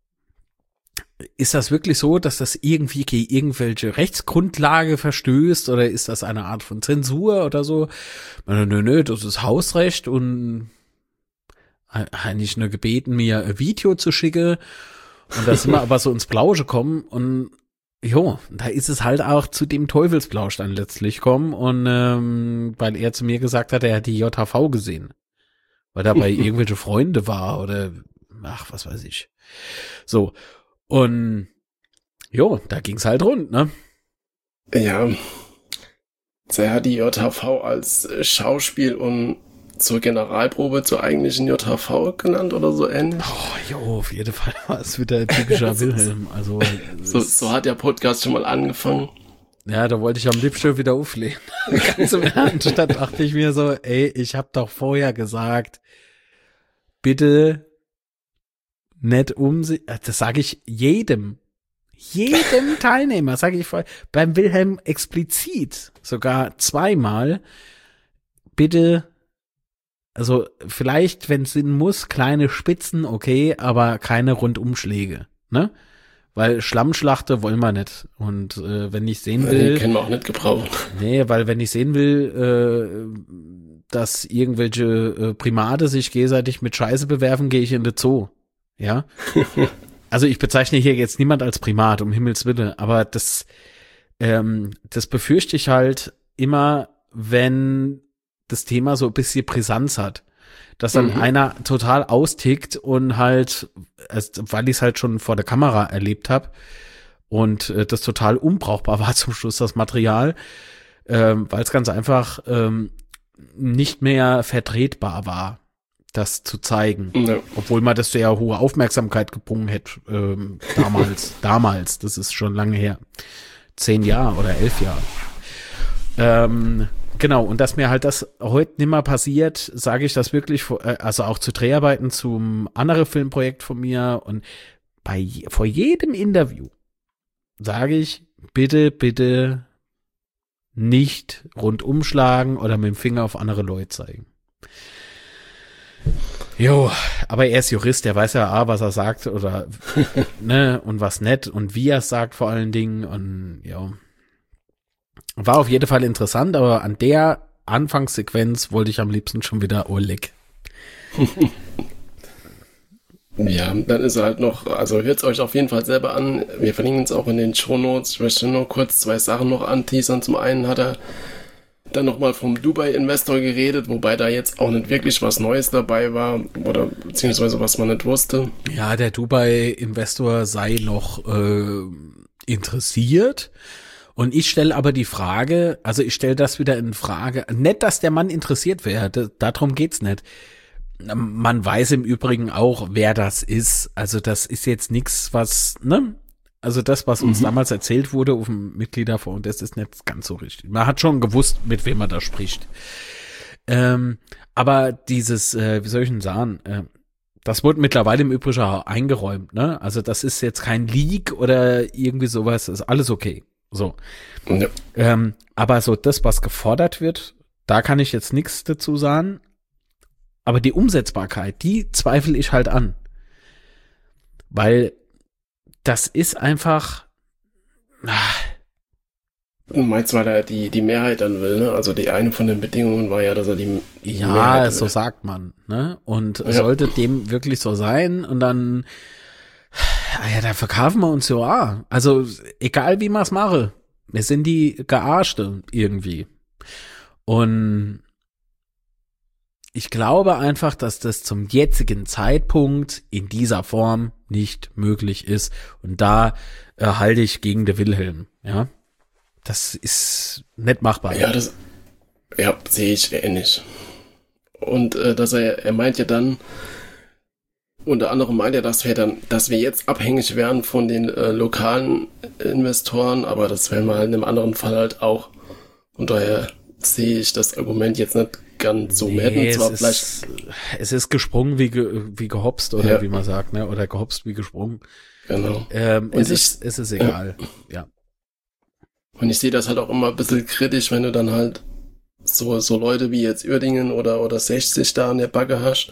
ist das wirklich so, dass das irgendwie gegen irgendwelche Rechtsgrundlage verstößt oder ist das eine Art von Zensur oder so? Nö, das ist Hausrecht und eigentlich nur gebeten, mir ein Video zu schicken. Und da sind wir aber so ins Blaue gekommen und da ist es halt auch zu dem Teufelsplausch dann letztlich gekommen und weil er zu mir gesagt hat, er hat die JHV gesehen. Weil da bei irgendwelche Freunde war oder was weiß ich. So. Und da ging's halt rund, ne?
Ja. Er hat die JHV als Schauspiel und zur Generalprobe zur eigentlichen JHV genannt oder so ähnlich.
Auf jeden Fall war es wieder typischer Wilhelm. Also
so hat der Podcast schon mal angefangen.
Ja, da wollte ich am liebsten wieder auflegen. Ganz im Ernst. Da dachte ich mir so, ich habe doch vorher gesagt, bitte nicht das sage ich jedem Teilnehmer, sage ich beim Wilhelm explizit, sogar 2-mal, bitte, also vielleicht, wenn es Sinn muss, kleine Spitzen, okay, aber keine Rundumschläge, ne? Weil Schlammschlachte wollen wir nicht. Und wenn ich sehen will...
Den können wir auch nicht gebrauchen.
Nee, weil wenn ich sehen will, dass irgendwelche Primate sich gegenseitig mit Scheiße bewerfen, gehe ich in den Zoo. Ja? Also ich bezeichne hier jetzt niemand als Primat, um Himmels Willen, aber das befürchte ich halt immer, wenn das Thema so ein bisschen Brisanz hat. Dass dann einer total austickt und halt, weil ich es halt schon vor der Kamera erlebt habe und das total unbrauchbar war zum Schluss, das Material, weil es ganz einfach nicht mehr vertretbar war. das zu zeigen.
Ja.
Obwohl man das sehr hohe Aufmerksamkeit gebrungen hätte, damals, das ist schon lange her. 10 Jahre oder 11 Jahre. Genau, und dass mir halt das heute nimmer passiert, sage ich das wirklich, also auch zu Dreharbeiten zum anderen Filmprojekt von mir und vor jedem Interview sage ich, bitte nicht rundum schlagen oder mit dem Finger auf andere Leute zeigen. Jo, aber er ist Jurist, der weiß ja, was er sagt oder ne, und was nicht und wie er es sagt vor allen Dingen und ja. War auf jeden Fall interessant, aber an der Anfangssequenz wollte ich am liebsten schon wieder Oleg.
Ja, dann ist er halt noch, also hört es euch auf jeden Fall selber an. Wir verlinken es auch in den Shownotes. Ich möchte nur kurz 2 Sachen noch anteasern. Zum einen hat er dann nochmal vom Dubai-Investor geredet, wobei da jetzt auch nicht wirklich was Neues dabei war oder beziehungsweise was man nicht wusste.
Ja, der Dubai-Investor sei noch interessiert. Und ich stelle aber die Frage, also ich stelle das wieder in Frage, nicht, dass der Mann interessiert wäre, darum geht's nicht. Man weiß im Übrigen auch, wer das ist. Also das ist jetzt nichts, was, ne? Also das, was uns damals erzählt wurde auf dem Mitgliederfonds, das ist nicht ganz so richtig. Man hat schon gewusst, mit wem man da spricht. Aber dieses, wie soll ich denn sagen, das wurde mittlerweile im Übrigen auch eingeräumt, ne? Also das ist jetzt kein Leak oder irgendwie sowas, ist alles okay. So. Ja. Aber so das, was gefordert wird, da kann ich jetzt nichts dazu sagen. Aber die Umsetzbarkeit, die zweifle ich halt an. Weil das ist einfach.
Du meinst, weil er die Mehrheit dann will, ne? Also die eine von den Bedingungen war ja, dass er die
Mehrheit will. So sagt man, ne? Und sollte dem wirklich so sein und dann ja, da verkaufen wir uns ja. Also egal wie wir es machen, wir sind die Gearschte irgendwie. Und ich glaube einfach, dass das zum jetzigen Zeitpunkt in dieser Form nicht möglich ist. Und da halte ich gegen den Wilhelm. Ja, das ist nicht machbar.
Ja, sehe ich ähnlich. Und dass er meint ja dann, unter anderem meint er, dass wir jetzt abhängig wären von den lokalen Investoren, aber das wären wir halt in einem anderen Fall halt auch. Und daher sehe ich das Argument jetzt nicht ganz so.
Es ist gesprungen wie gehopst oder wie man sagt, ne? Oder gehopst wie gesprungen.
Genau.
Es ist egal. Ja.
Und ich sehe das halt auch immer ein bisschen kritisch, wenn du dann halt so Leute wie jetzt Uerdingen oder 60 da an der Backe hast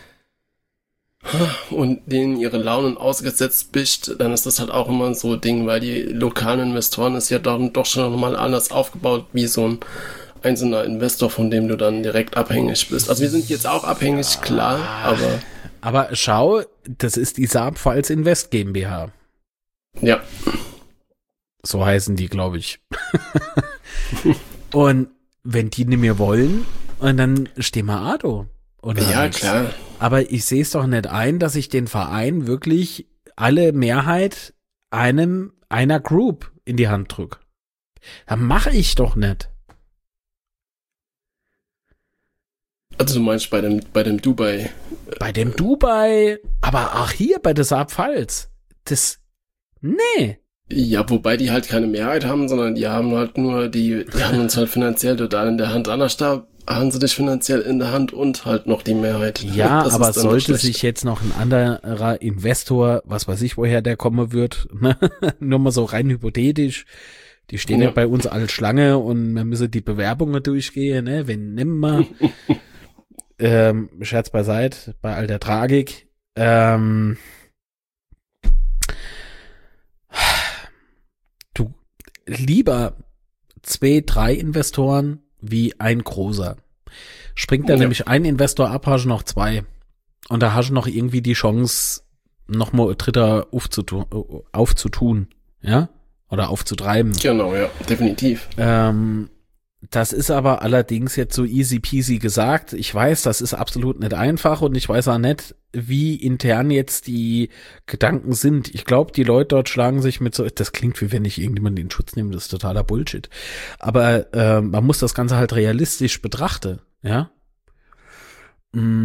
und denen ihre Launen ausgesetzt bist, dann ist das halt auch immer so ein Ding, weil die lokalen Investoren ist ja doch schon nochmal anders aufgebaut, wie so ein einzelner Investor, von dem du dann direkt abhängig bist. Also wir sind jetzt auch abhängig, klar, aber...
Aber schau, das ist die Saab-Pfalz Invest GmbH.
Ja.
So heißen die, glaube ich. Und wenn die nicht mehr wollen, und dann stehen wir Ado. Oder
ja,
nichts.
Klar.
Aber ich sehe es doch nicht ein, dass ich den Verein wirklich alle Mehrheit einer Group in die Hand drücke. Das mache ich doch nicht.
Also du meinst bei dem Dubai?
Bei dem Dubai, aber auch hier bei der Saab-Pfalz. Nee.
Ja, wobei die halt keine Mehrheit haben, sondern die haben halt nur, die haben uns halt finanziell total in der Hand. Anders da haben sie dich finanziell in der Hand und halt noch die Mehrheit.
Ja, aber sollte sich jetzt noch ein anderer Investor, was weiß ich, woher der kommen wird, nur mal so rein hypothetisch, die stehen ja bei uns als Schlange und wir müssen die Bewerbungen durchgehen, ne? Wenn nimmer. Scherz beiseite, bei all der Tragik. Du lieber 2, 3 Investoren wie ein großer. Springt da nämlich ein Investor ab, hast du noch 2. Und da hast du noch irgendwie die Chance, noch mal dritter aufzutun, ja? Oder aufzutreiben.
Genau, ja, definitiv.
Das ist aber allerdings jetzt so easy peasy gesagt. Ich weiß, das ist absolut nicht einfach und ich weiß auch nicht, wie intern jetzt die Gedanken sind. Ich glaube, die Leute dort schlagen sich mit so, das klingt wie wenn ich irgendjemanden in Schutz nehme, das ist totaler Bullshit. Aber man muss das Ganze halt realistisch betrachten, ja.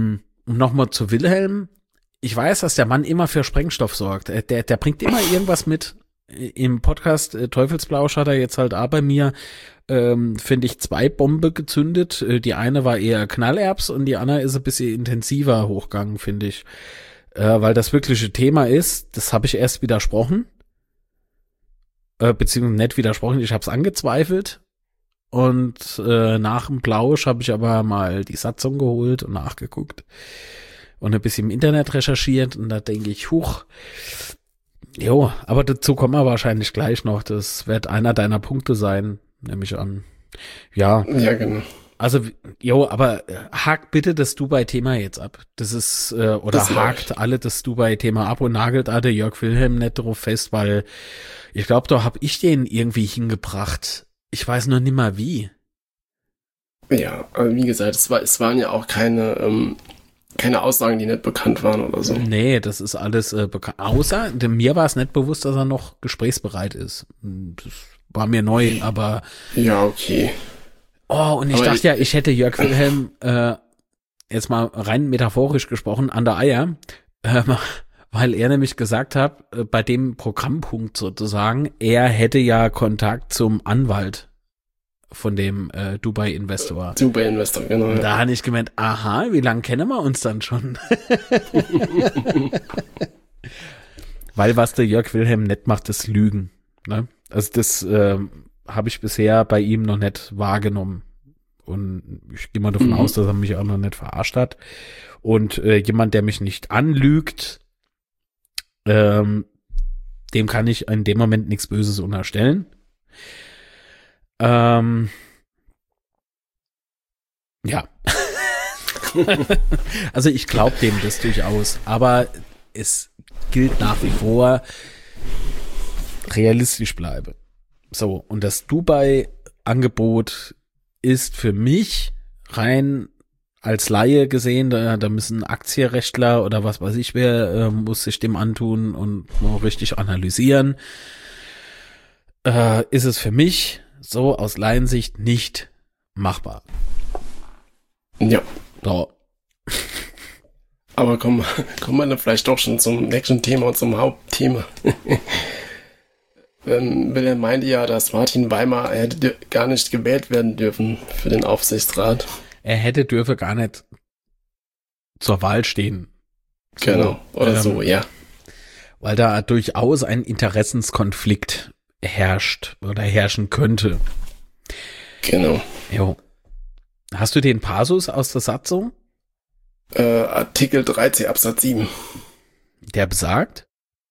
nochmal zu Wilhelm. Ich weiß, dass der Mann immer für Sprengstoff sorgt. Der bringt immer irgendwas mit. Im Podcast Teufelsblausch hat er jetzt halt auch bei mir, finde ich, 2 Bombe gezündet. Die eine war eher Knallerbs und die andere ist ein bisschen intensiver hochgegangen, finde ich. Weil das wirkliche Thema ist, das habe ich erst widersprochen. Beziehungsweise nicht widersprochen, ich habe es angezweifelt. Und nach dem Plausch habe ich aber mal die Satzung geholt und nachgeguckt. Und ein bisschen im Internet recherchiert. Und da denke ich, huch. Jo, aber dazu kommen wir wahrscheinlich gleich noch. Das wird einer deiner Punkte sein, nehme ich an. Ja.
Ja, genau.
Also, jo, aber hakt bitte das Dubai-Thema jetzt ab. Das ist, oder das hakt alle das Dubai-Thema ab und nagelt alle Jörg Wilhelm nicht drauf fest, weil ich glaube, da habe ich den irgendwie hingebracht. Ich weiß nur nicht mal wie.
Ja, aber wie gesagt, es waren ja auch keine Aussagen, die nicht bekannt waren oder so.
Nee, das ist alles bekannt. Außer, mir war es nicht bewusst, dass er noch gesprächsbereit ist. Das war mir neu, aber...
Ja, okay.
Oh, und ich dachte ja, ich hätte Jörg Wilhelm, jetzt mal rein metaphorisch gesprochen, an der Eier, weil er nämlich gesagt hat, bei dem Programmpunkt sozusagen, er hätte ja Kontakt zum Anwalt von dem Dubai-Investor.
Dubai-Investor, genau. Ja.
Da habe ich gemeint, aha, wie lange kennen wir uns dann schon? Weil was der Jörg Wilhelm nicht macht, ist Lügen. Ne? Also das habe ich bisher bei ihm noch nicht wahrgenommen. Und ich gehe mal davon aus, dass er mich auch noch nicht verarscht hat. Und jemand, der mich nicht anlügt, dem kann ich in dem Moment nichts Böses unterstellen. Ja. Also ich glaube dem das durchaus, aber es gilt nach wie vor, realistisch bleibe. So, und das Dubai-Angebot ist für mich rein als Laie gesehen, da müssen Aktienrechtler oder was weiß ich wer, muss sich dem antun und mal richtig analysieren. Ist es für mich so aus Laiensicht nicht machbar.
Ja.
So.
Aber kommen wir dann vielleicht doch schon zum nächsten Thema und zum Hauptthema. Wilhelm meinte ja, dass Martin Weimar hätte gar nicht gewählt werden dürfen für den Aufsichtsrat.
Er dürfe gar nicht zur Wahl stehen.
So, genau, oder so, ja.
Weil da durchaus ein Interessenskonflikt herrscht oder herrschen könnte.
Genau.
Jo. Hast du den Passus aus der Satzung?
Artikel 13 Absatz 7.
Der besagt?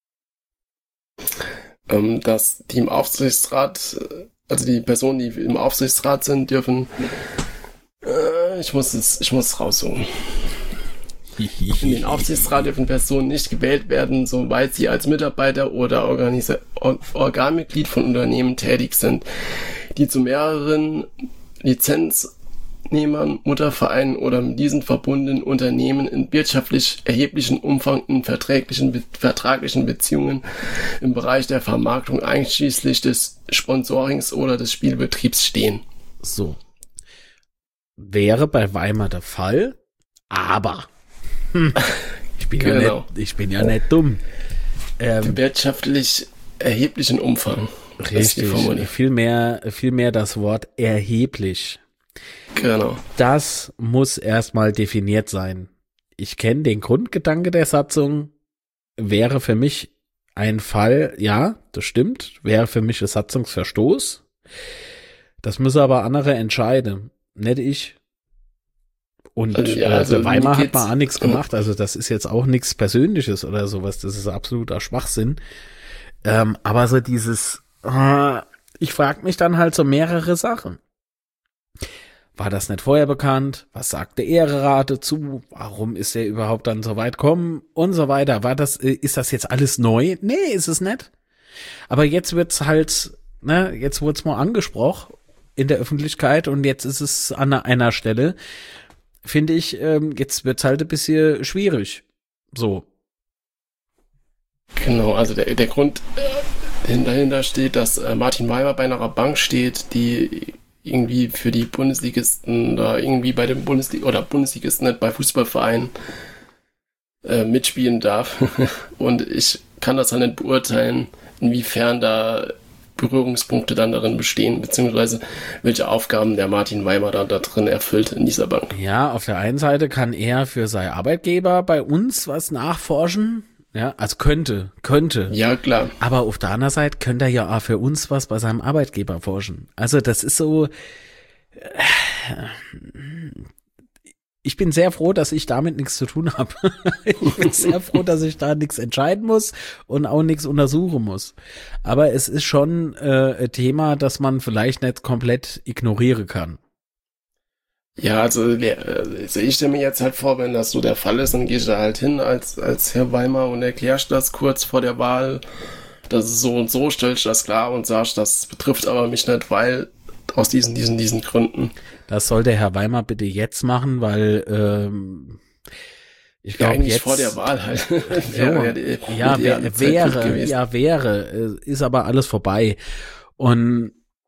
Dass die im Aufsichtsrat, also die Personen, die im Aufsichtsrat sind, dürfen, ich muss es raussuchen. In den Aufsichtsrat dürfen Personen nicht gewählt werden, soweit sie als Mitarbeiter oder Organmitglied von Unternehmen tätig sind, die zu mehreren Lizenznehmern, Muttervereinen oder mit diesen verbundenen Unternehmen in wirtschaftlich erheblichem Umfang in vertraglichen Beziehungen im Bereich der Vermarktung einschließlich des Sponsorings oder des Spielbetriebs stehen.
So. Wäre bei Weimar der Fall, aber ich bin ja nicht dumm.
Wirtschaftlich erheblichen Umfang.
Richtig, viel mehr das Wort erheblich.
Genau.
Das muss erstmal definiert sein. Ich kenne den Grundgedanke der Satzung, wäre für mich ein Fall, ja, das stimmt, wäre für mich ein Satzungsverstoß. Das müssen aber andere entscheiden, nicht ich. Und also Weimar hat mal auch nichts gemacht, also das ist jetzt auch nichts Persönliches oder sowas, das ist absoluter Schwachsinn. Aber so dieses, ich frage mich dann halt so mehrere Sachen. War das nicht vorher bekannt? Was sagt der Ehrerat dazu? Warum ist er überhaupt dann so weit gekommen? Und so weiter. Ist das jetzt alles neu? Nee, ist es nicht. Aber jetzt wird's halt, jetzt wurd's mal angesprochen in der Öffentlichkeit und jetzt ist es an einer Stelle, finde ich, jetzt wird's halt ein bisschen schwierig. So.
Genau, also der Grund dahinter steht, dass Martin Weimar bei einer Bank steht, die irgendwie für die Bundesligisten oder irgendwie bei den Bundesligisten nicht bei Fußballvereinen mitspielen darf. Und ich kann das halt nicht beurteilen, inwiefern da Berührungspunkte dann darin bestehen, beziehungsweise welche Aufgaben der Martin Weimar da drin erfüllt in dieser Bank.
Ja, auf der einen Seite kann er für seinen Arbeitgeber bei uns was nachforschen. Ja, also könnte.
Ja, klar.
Aber auf der anderen Seite könnte er ja auch für uns was bei seinem Arbeitgeber forschen. Also das ist so, ich bin sehr froh, dass ich damit nichts zu tun habe. Ich bin sehr froh, dass ich da nichts entscheiden muss und auch nichts untersuchen muss. Aber es ist schon ein Thema, das man vielleicht nicht komplett ignorieren kann.
Ja, also ich stelle mir jetzt halt vor, wenn das so der Fall ist, dann gehe ich da halt hin als Herr Weimar und erklärst das kurz vor der Wahl. Das ist so und so, stellst das klar und sagst, das betrifft aber mich nicht, weil aus diesen Gründen.
Das soll der Herr Weimar bitte jetzt machen, weil ich glaube
eigentlich
jetzt
vor der Wahl halt.
wäre, ist aber alles vorbei. Und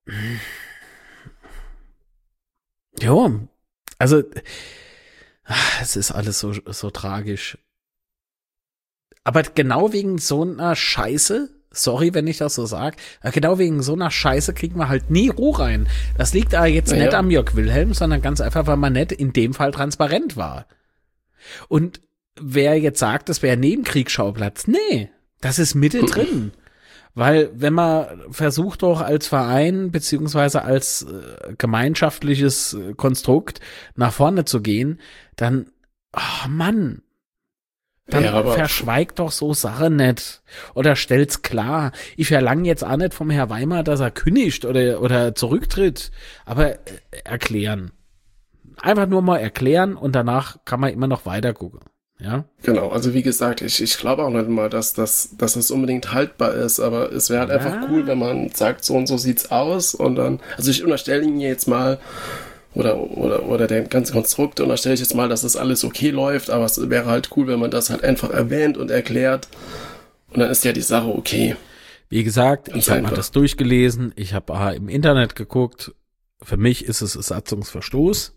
jo, also es ist alles so tragisch. Aber genau wegen so einer Scheiße, sorry, wenn ich das so sage, genau wegen so einer Scheiße kriegen wir halt nie Ruhe rein. Das liegt da jetzt nicht am Jörg Wilhelm, sondern ganz einfach, weil man nicht in dem Fall transparent war. Und wer jetzt sagt, das wäre ein Nebenkriegsschauplatz, nee, das ist mittendrin. Weil wenn man versucht doch als Verein beziehungsweise als gemeinschaftliches Konstrukt nach vorne zu gehen, dann, oh Mann, dann verschweigt doch so Sachen nicht oder stellt's klar. Ich verlange jetzt auch nicht vom Herr Weimar, dass er kündigt oder zurücktritt, aber erklären. Einfach nur mal erklären und danach kann man immer noch weiter gucken. Ja.
Genau, also wie gesagt, ich glaube auch nicht mal, dass das unbedingt haltbar ist, aber es wäre halt einfach cool, wenn man sagt, so und so sieht's aus und dann, also ich unterstelle Ihnen jetzt mal, oder der ganze Konstrukt unterstelle ich jetzt mal, dass das alles okay läuft, aber es wäre halt cool, wenn man das halt einfach erwähnt und erklärt und dann ist ja die Sache okay.
Wie gesagt, ich habe mal das durchgelesen, ich habe im Internet geguckt, für mich ist es Satzungsverstoß.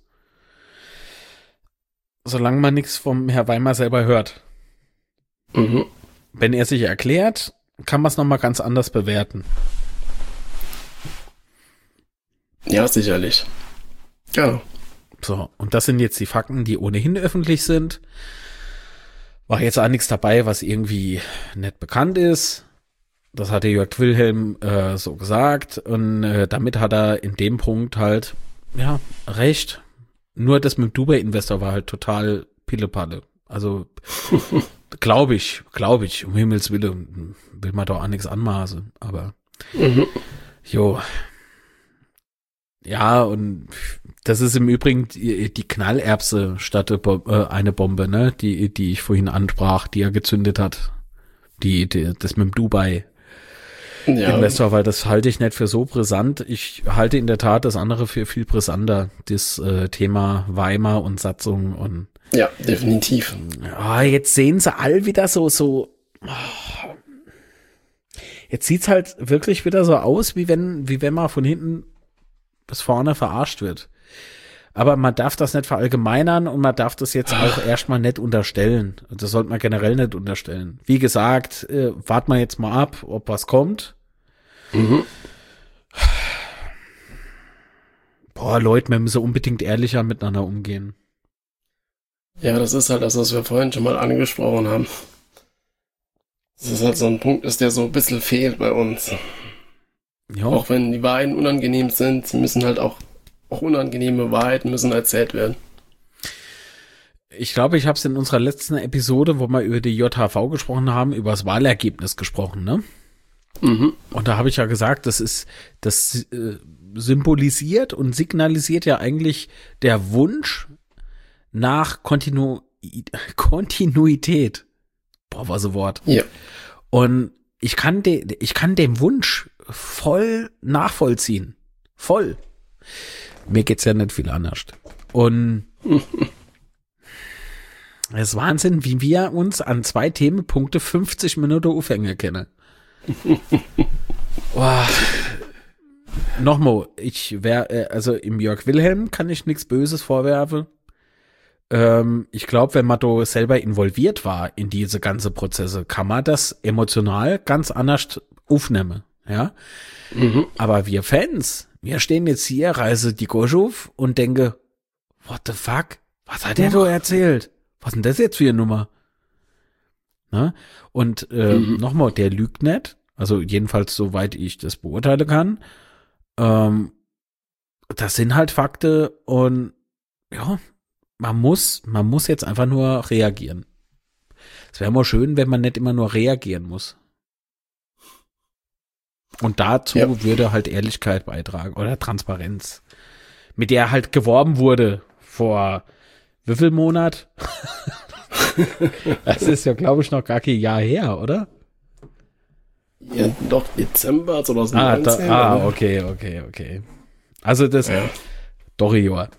Solange man nichts vom Herr Weimar selber hört. Mhm. Wenn er sich erklärt, kann man es nochmal ganz anders bewerten.
Ja, sicherlich. Genau.
So, und das sind jetzt die Fakten, die ohnehin öffentlich sind. War jetzt auch nichts dabei, was irgendwie nicht bekannt ist. Das hat der Jörg Wilhelm so gesagt. Und damit hat er in dem Punkt halt, ja, recht. Nur das mit dem Dubai-Investor war halt total Pillepalle. Also glaube ich, um Himmels Willen, will man doch auch nichts anmaßen, aber jo. Ja, und das ist im Übrigen die Knallerbse statt eine Bombe, ne, die ich vorhin ansprach, die er gezündet hat. Das mit dem Dubai. Ja. Investor, weil das halte ich nicht für so brisant. Ich halte in der Tat das andere für viel brisanter, das Thema Weimar und Satzung und
ja, definitiv.
Jetzt sehen sie all wieder so. Jetzt sieht's halt wirklich wieder so aus, wie wenn man von hinten bis vorne verarscht wird. Aber man darf das nicht verallgemeinern und man darf das jetzt auch erstmal nicht unterstellen. Das sollte man generell nicht unterstellen. Wie gesagt, warten wir jetzt mal ab, ob was kommt. Mhm. Boah, Leute, wir müssen unbedingt ehrlicher miteinander umgehen.
Ja, das ist halt das, was wir vorhin schon mal angesprochen haben. Das ist halt so ein Punkt, der so ein bisschen fehlt bei uns. Ja. Auch wenn die Wahrheiten unangenehm sind, müssen halt auch unangenehme Wahrheiten müssen erzählt werden.
Ich glaube, ich habe es in unserer letzten Episode, wo wir über die JHV gesprochen haben, über das Wahlergebnis gesprochen, ne? Mhm. Und da habe ich ja gesagt, das symbolisiert und signalisiert ja eigentlich der Wunsch nach Kontinuität. Boah, was ein Wort. Ja. Und ich kann den Wunsch voll nachvollziehen. Voll. Mir geht's ja nicht viel anders. Und es ist Wahnsinn, wie wir uns an 2 Themenpunkte 50 Minuten aufhängen können. Wow. nochmal, also im Jörg Wilhelm kann ich nichts Böses vorwerfen. Ich glaube, wenn man da selber involviert war in diese ganze Prozesse, kann man das emotional ganz anders aufnehmen, ja. Aber wir Fans, wir stehen jetzt hier, reise die Gosch auf und denke, what the fuck? Was hat der da erzählt? Was ist denn das jetzt für eine Nummer? Na? Und nochmal, der lügt nicht. Also jedenfalls, soweit ich das beurteilen kann. Das sind halt Fakten und ja, man muss jetzt einfach nur reagieren. Es wäre mal schön, wenn man nicht immer nur reagieren muss. Und dazu würde halt Ehrlichkeit beitragen oder Transparenz, mit der halt geworben wurde vor wie viel Monat? Das ist ja, glaube ich, noch gar kein Jahr her, oder?
Ja, doch, Dezember 2019.
Okay. Also das, doch, Joa.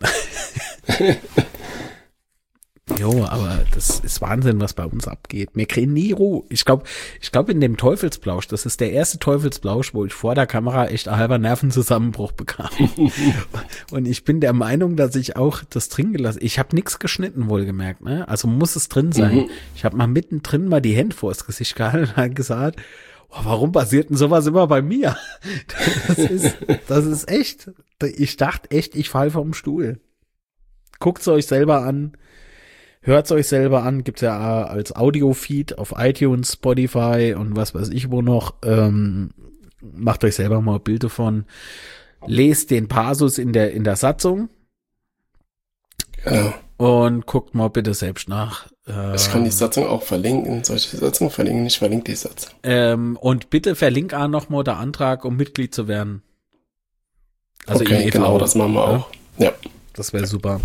Jo, aber das ist Wahnsinn, was bei uns abgeht. Wir kriegen nie Ruhe. Ich glaube in dem Teufelsplausch, das ist der erste Teufelsplausch, wo ich vor der Kamera echt ein halber Nervenzusammenbruch bekam. Und ich bin der Meinung, dass ich auch das drin gelassen. Ich habe nichts geschnitten, wohlgemerkt, ne? Also muss es drin sein. Ich habe mal mittendrin mal die Hände vors Gesicht gehalten und gesagt, warum passiert denn sowas immer bei mir? Das ist echt. Ich dachte echt, ich falle vom Stuhl. Guckt's euch selber an. Hört's euch selber an, gibt's ja als Audio-Feed auf iTunes, Spotify und was weiß ich wo noch. Macht euch selber mal ein Bild davon. Lest den Passus in der Satzung.
Genau.
Und guckt mal bitte selbst nach.
Ich kann die Satzung auch verlinken. Soll ich die Satzung verlinken? Ich verlinke die Satzung.
Und bitte verlink auch noch mal der Antrag, um Mitglied zu werden. Also
okay,
im e.V.
genau, das machen wir auch. Ja.
Das wäre super.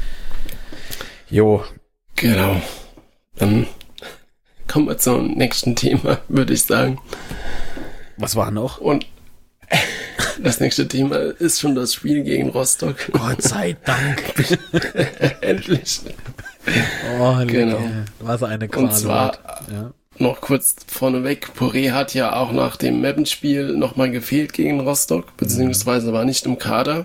Jo.
Genau. Dann kommen wir zum nächsten Thema, würde ich sagen.
Was war noch?
Und das nächste Thema ist schon das Spiel gegen Rostock.
Gott sei Dank.
Endlich.
Oh,
genau.
Was eine Qual.
Und zwar noch kurz vorneweg, Poré hat ja auch nach dem Mappenspiel nochmal gefehlt gegen Rostock, beziehungsweise war nicht im Kader,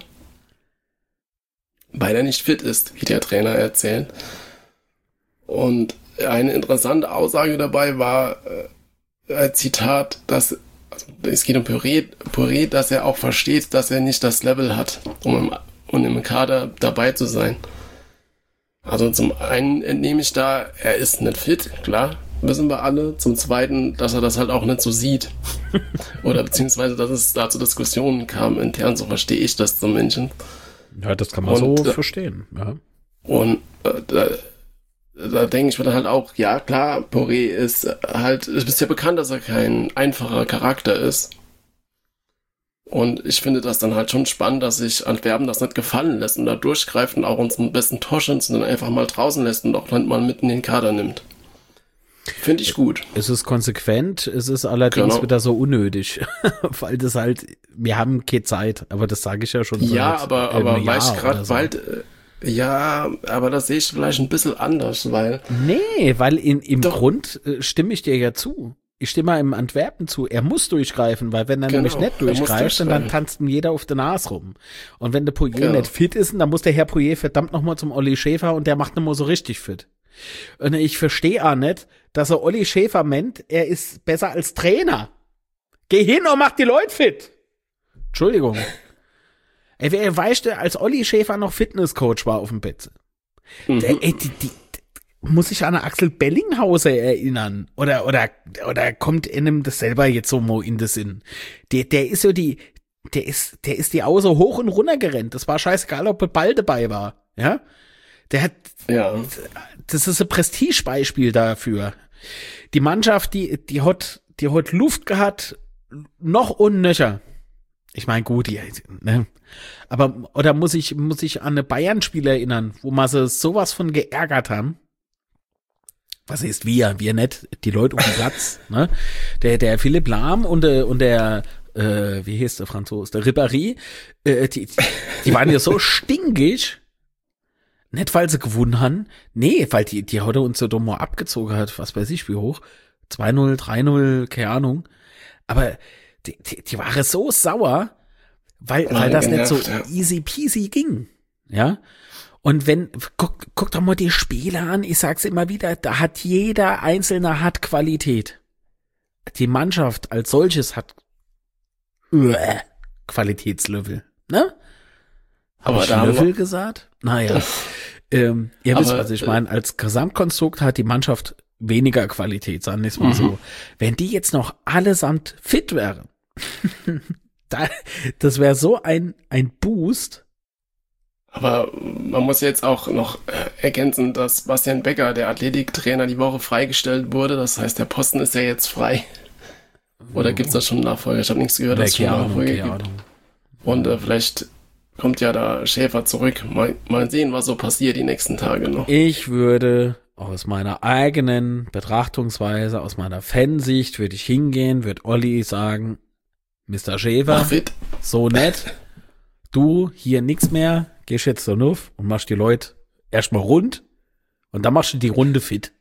weil er nicht fit ist, wie der Trainer erzählt. Und eine interessante Aussage dabei war, Zitat, dass, also es geht um Poré, dass er auch versteht, dass er nicht das Level hat, um im Kader dabei zu sein. Also zum einen entnehme ich da, er ist nicht fit, klar, wissen wir alle. Zum zweiten, dass er das halt auch nicht so sieht. Oder beziehungsweise, dass es da zu Diskussionen kam intern, so verstehe ich das zumindest.
Ja, das kann man so verstehen. Ja.
Und da denke ich mir dann halt auch, ja klar, Poré ist ja bekannt, dass er kein einfacher Charakter ist. Und ich finde das dann halt schon spannend, dass sich Antwerpen das nicht gefallen lässt und da durchgreift und auch unseren besten Torschützen dann einfach mal draußen lässt und auch dann mal mitten in den Kader nimmt. Finde ich gut.
Es ist konsequent, es ist allerdings wieder so unnötig, weil das halt, wir haben keine Zeit, aber das sage ich ja schon
ja,
seit
aber weil ich gerade
so.
bald, ja, aber das sehe ich vielleicht ein bisschen anders, weil...
Nee, weil im Grund stimme ich dir ja zu. Ich stimme im Antwerpen zu. Er muss durchgreifen, weil wenn er nämlich nicht durchgreift, dann tanzt ihm jeder auf der Nase rum. Und wenn der Poirier nicht fit ist, dann muss der Herr Poirier verdammt nochmal zum Olli Schäfer und der macht ihn mal so richtig fit. Und ich verstehe auch nicht, dass er Olli Schäfer meint, er ist besser als Trainer. Geh hin und mach die Leute fit. Entschuldigung. Ey, wer weiß, als Olli Schäfer noch Fitnesscoach war auf dem Bett. Muss ich an Axel Bellinghauser erinnern? Oder kommt einem das selber jetzt so mal in den Sinn? Der ist so der ist die Außer hoch und runter gerannt. Das war scheißegal, ob er Ball dabei war. Ja? Das ist ein Prestigebeispiel dafür. Die Mannschaft, die hat Luft gehabt, noch und nöcher. Ich meine, gut, ne? Aber, oder muss ich an eine Bayern-Spiel erinnern, wo man sie sowas von geärgert haben? Was heißt wir nicht, die Leute auf dem Platz, ne? Der Philipp Lahm und der wie hieß der Franzose, der Ribéry, die waren ja so stinkig, nicht weil sie gewonnen haben, nee, weil die heute uns so dumm mal abgezogen hat, was weiß ich wie hoch, 2-0, 3-0, keine Ahnung, aber die waren so sauer, weil das genervt, nicht so easy peasy ging. Ja. Und guck doch mal die Spiele an, ich sag's immer wieder, da hat jeder Einzelne hat Qualität. Die Mannschaft als solches hat Qualitätslevel, ne? Habe ich Level gesagt? Naja. Ihr wisst, was ich meine. Als Gesamtkonstrukt hat die Mannschaft weniger Qualität, sagen wir es mal so. Wenn die jetzt noch allesamt fit wären, das wäre so ein Boost.
Aber man muss jetzt auch noch ergänzen, dass Bastian Becker, der Athletiktrainer, die Woche freigestellt wurde. Das heißt, der Posten ist ja jetzt frei. Oder gibt's da schon einen Nachfolger? Ich habe nichts gehört, dass es schon einen Nachfolger gibt. Und vielleicht kommt ja da Schäfer zurück. Mal sehen, was so passiert die nächsten Tage noch.
Ich würde aus meiner eigenen Betrachtungsweise, aus meiner Fansicht, würde ich hingehen, würde Olli sagen, Mr. Schäfer, so nett, du hier nix mehr, gehst jetzt so nuff und machst die Leute erstmal rund und dann machst du die Runde fit.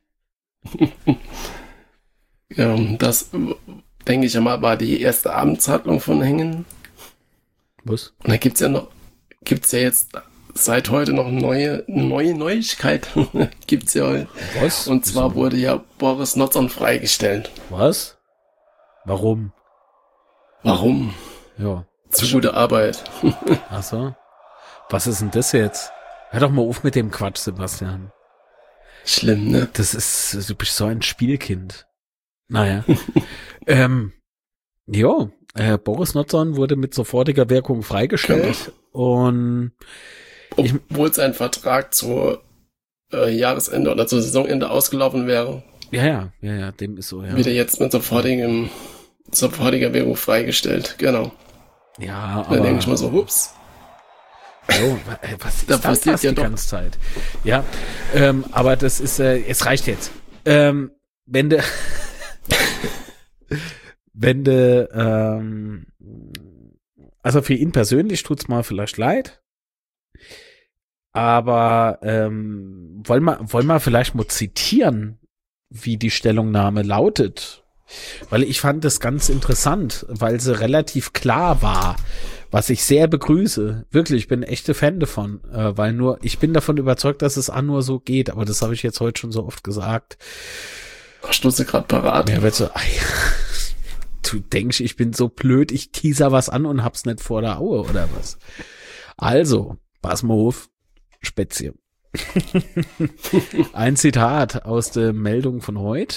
Ja, das denke ich einmal war die erste Amtshandlung von Hengen.
Was?
Und da gibt's ja jetzt seit heute noch eine neue Neuigkeit. Gibt's ja heute.
Was?
Und zwar wurde ja Boris Notzon freigestellt.
Was? Warum? Ja.
Zu gute Arbeit.
Ach so. Was ist denn das jetzt? Hör doch mal auf mit dem Quatsch, Sebastian.
Schlimm, ne?
Du bist so ein Spielkind. Naja. Boris Notzon wurde mit sofortiger Wirkung freigestellt. Und
obwohl sein Vertrag zu Jahresende oder zu Saisonende ausgelaufen wäre.
Ja, dem ist so, ja.
Wird er jetzt mit sofortiger Wirkung freigestellt, genau.
Ja, aber...
Dann denke ich mal so, hups.
Oh, was ist da passiert ja die ganze Zeit? Ja, aber das ist, es reicht jetzt. Wenn du, also für ihn persönlich tut's mal vielleicht leid, aber wollen wir vielleicht mal zitieren, wie die Stellungnahme lautet? Weil ich fand das ganz interessant, weil sie relativ klar war, was ich sehr begrüße. Wirklich, ich bin ein echter Fan davon, weil ich bin davon überzeugt, dass es nur so geht, aber das habe ich jetzt heute schon so oft gesagt.
Hast du sie gerade parat?
Ja, wird so, du denkst, ich bin so blöd, ich teaser was an und hab's nicht vor der Aue oder was? Also, pass mal auf, Spätzle. Ein Zitat aus der Meldung von heute.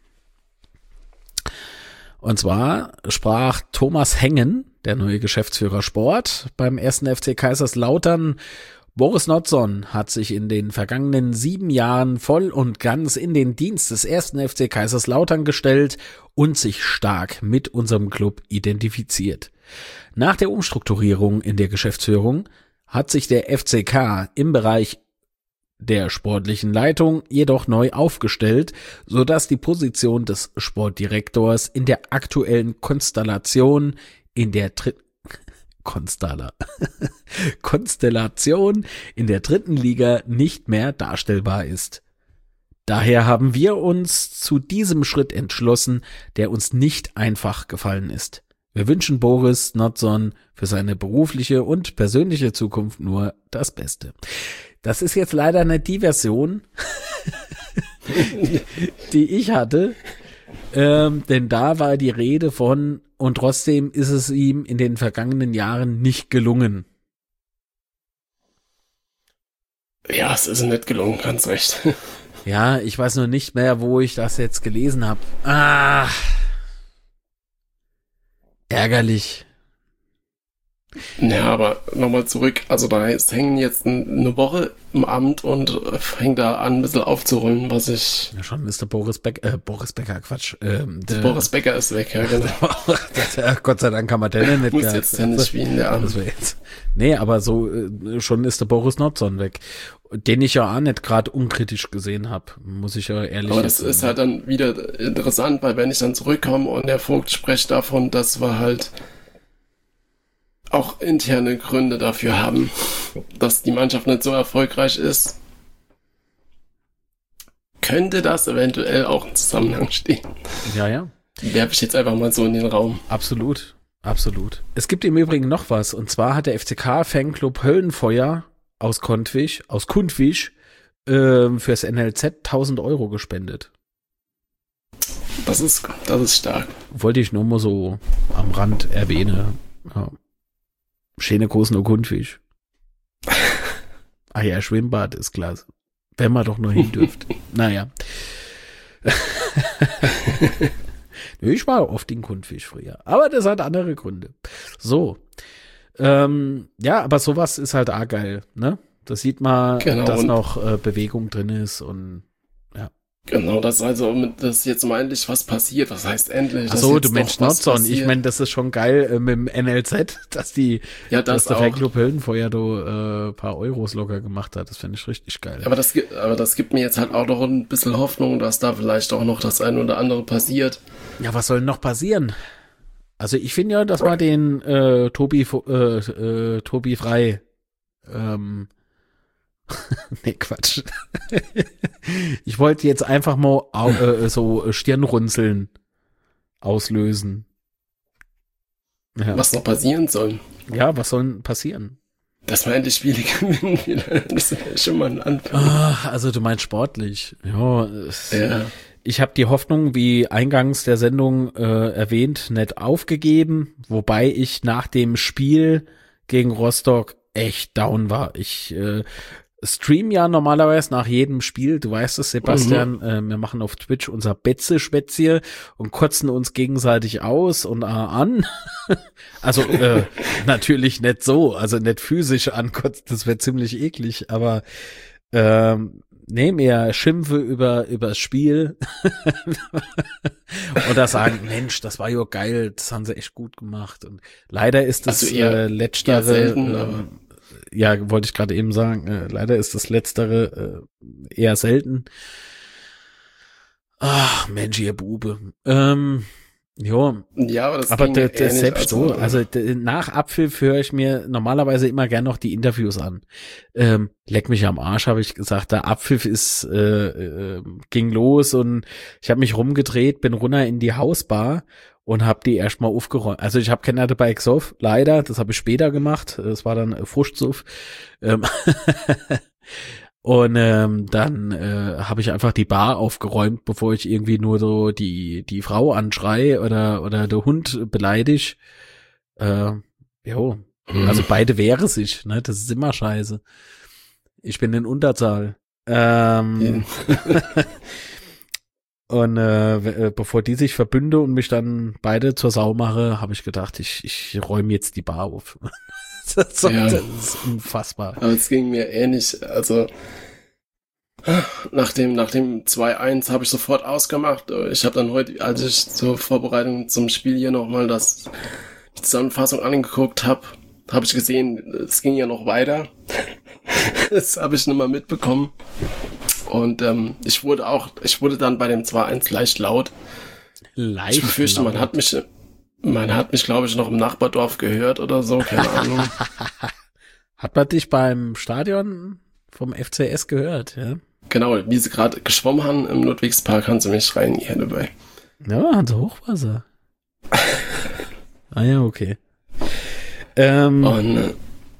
Und zwar sprach Thomas Hengen, der neue Geschäftsführer Sport, beim 1. FC Kaiserslautern: Boris Notzon hat sich in den vergangenen 7 Jahren voll und ganz in den Dienst des 1. FC Kaiserslautern gestellt und sich stark mit unserem Club identifiziert. Nach der Umstrukturierung in der Geschäftsführung hat sich der FCK im Bereich der sportlichen Leitung jedoch neu aufgestellt, sodass die Position des Sportdirektors in der aktuellen Konstellation in der dritten Liga nicht mehr darstellbar ist. Daher haben wir uns zu diesem Schritt entschlossen, der uns nicht einfach gefallen ist. Wir wünschen Boris Notzon für seine berufliche und persönliche Zukunft nur das Beste. Das ist jetzt leider nicht die Version, die ich hatte, denn da war die Rede von: und trotzdem ist es ihm in den vergangenen Jahren nicht gelungen.
Ja, es ist nicht gelungen, ganz recht.
Ja, ich weiß nur nicht mehr, wo ich das jetzt gelesen habe. Ärgerlich.
Ja, aber nochmal zurück, also da hängen jetzt eine Woche im Amt und fängt da an, ein bisschen aufzurollen, was ich...
Ja schon, Mr. Boris Becker, Quatsch.
Boris Becker ist weg, ja genau.
Gott sei Dank kann man den nicht...
Muss jetzt Tennis spielen, ja.
Nee, aber so schon ist der Boris Notzon weg, den ich ja auch nicht gerade unkritisch gesehen habe, muss ich ja ehrlich sagen.
Aber das ist halt dann wieder interessant, weil wenn ich dann zurückkomme und der Vogt spricht davon, dass wir halt auch interne Gründe dafür haben, dass die Mannschaft nicht so erfolgreich ist, könnte das eventuell auch im Zusammenhang stehen.
Ja.
Die werfe ich jetzt einfach mal so in den Raum.
Absolut. absolut. Es gibt im Übrigen noch was, und zwar hat der FCK-Fanclub Höllenfeuer aus Kundwig, fürs NLZ 1.000 € gespendet.
Das ist stark.
Wollte ich nur mal so am Rand erwähnen. Ja. Schöne Großen und Kundwig. Ah ja, Schwimmbad ist klasse. Wenn man doch nur hin dürft. Naja. Ich war oft in Kundwig früher. Aber das hat andere Gründe. So. Ja, aber sowas ist halt auch geil, ne? Das sieht man,
genau,
dass noch Bewegung drin ist und ja.
Genau, dass jetzt mal endlich was passiert. Was heißt endlich?
Achso, du Mensch, Nordson. Ich meine, das ist schon geil mit dem NLZ, dass der Fanclub Höllenfeuer ein paar Euros locker gemacht hat. Das finde ich richtig geil.
Aber das gibt mir jetzt halt auch noch ein bisschen Hoffnung, dass da vielleicht auch noch das eine oder andere passiert.
Ja, was soll noch passieren? Also ich finde ja, dass man den Tobi Frei nee, Quatsch. Ich wollte jetzt einfach mal so Stirnrunzeln auslösen. Ja.
Was noch passieren soll.
Ja, was soll passieren?
Dass wir endlich Spiele gewinnen wieder. Das ist ja schon mal ein Anfang.
Also du meinst sportlich. Ja. Ich habe die Hoffnung, wie eingangs der Sendung erwähnt, nicht aufgegeben. Wobei ich nach dem Spiel gegen Rostock echt down war. Ich stream ja normalerweise nach jedem Spiel, du weißt es, Sebastian, wir machen auf Twitch unser Betze-Spätzle und kotzen uns gegenseitig aus und an. Also natürlich nicht so, also nicht physisch ankotzen, das wäre ziemlich eklig, aber mehr Schimpfe über das Spiel oder sagen, Mensch, das war ja geil, das haben sie echt gut gemacht und leider ist das letztere
selten,
ja, wollte ich gerade eben sagen, leider ist das Letztere eher selten. Ach, Mensch, ihr Bube. Ja,
aber das
aber der selbst
also,
so, also nach Abpfiff höre ich mir normalerweise immer gern noch die Interviews an. Leck mich am Arsch, habe ich gesagt, der Abpfiff ging los und ich habe mich rumgedreht, bin runter in die Hausbar und habe die erstmal aufgeräumt. Also ich habe keine dabei gesoffen, leider, das habe ich später gemacht, das war dann Fruchtsuff. Und dann habe ich einfach die Bar aufgeräumt, bevor ich irgendwie nur so die Frau anschrei oder der Hund beleidig. Also beide wehre sich, ne? Das ist immer scheiße. Ich bin in Unterzahl. Und bevor die sich verbünde und mich dann beide zur Sau mache, habe ich gedacht, ich räume jetzt die Bar auf. Das ist unfassbar.
Aber es ging mir ähnlich. Also nach dem 2-1 habe ich sofort ausgemacht. Ich habe dann heute, als ich zur Vorbereitung zum Spiel hier nochmal die Zusammenfassung angeguckt habe, habe ich gesehen, es ging ja noch weiter. Das habe ich nicht mal mitbekommen. Und ich wurde dann bei dem 2-1 leicht laut. Ich befürchte, man hat mich, glaube ich, noch im Nachbardorf gehört oder so, keine Ahnung.
Hat man dich beim Stadion vom FCS gehört, ja?
Genau, wie sie gerade geschwommen haben im Ludwigspark, haben sie mich schreien hier dabei.
Ja, haben sie Hochwasser. Ah ja, okay.
Und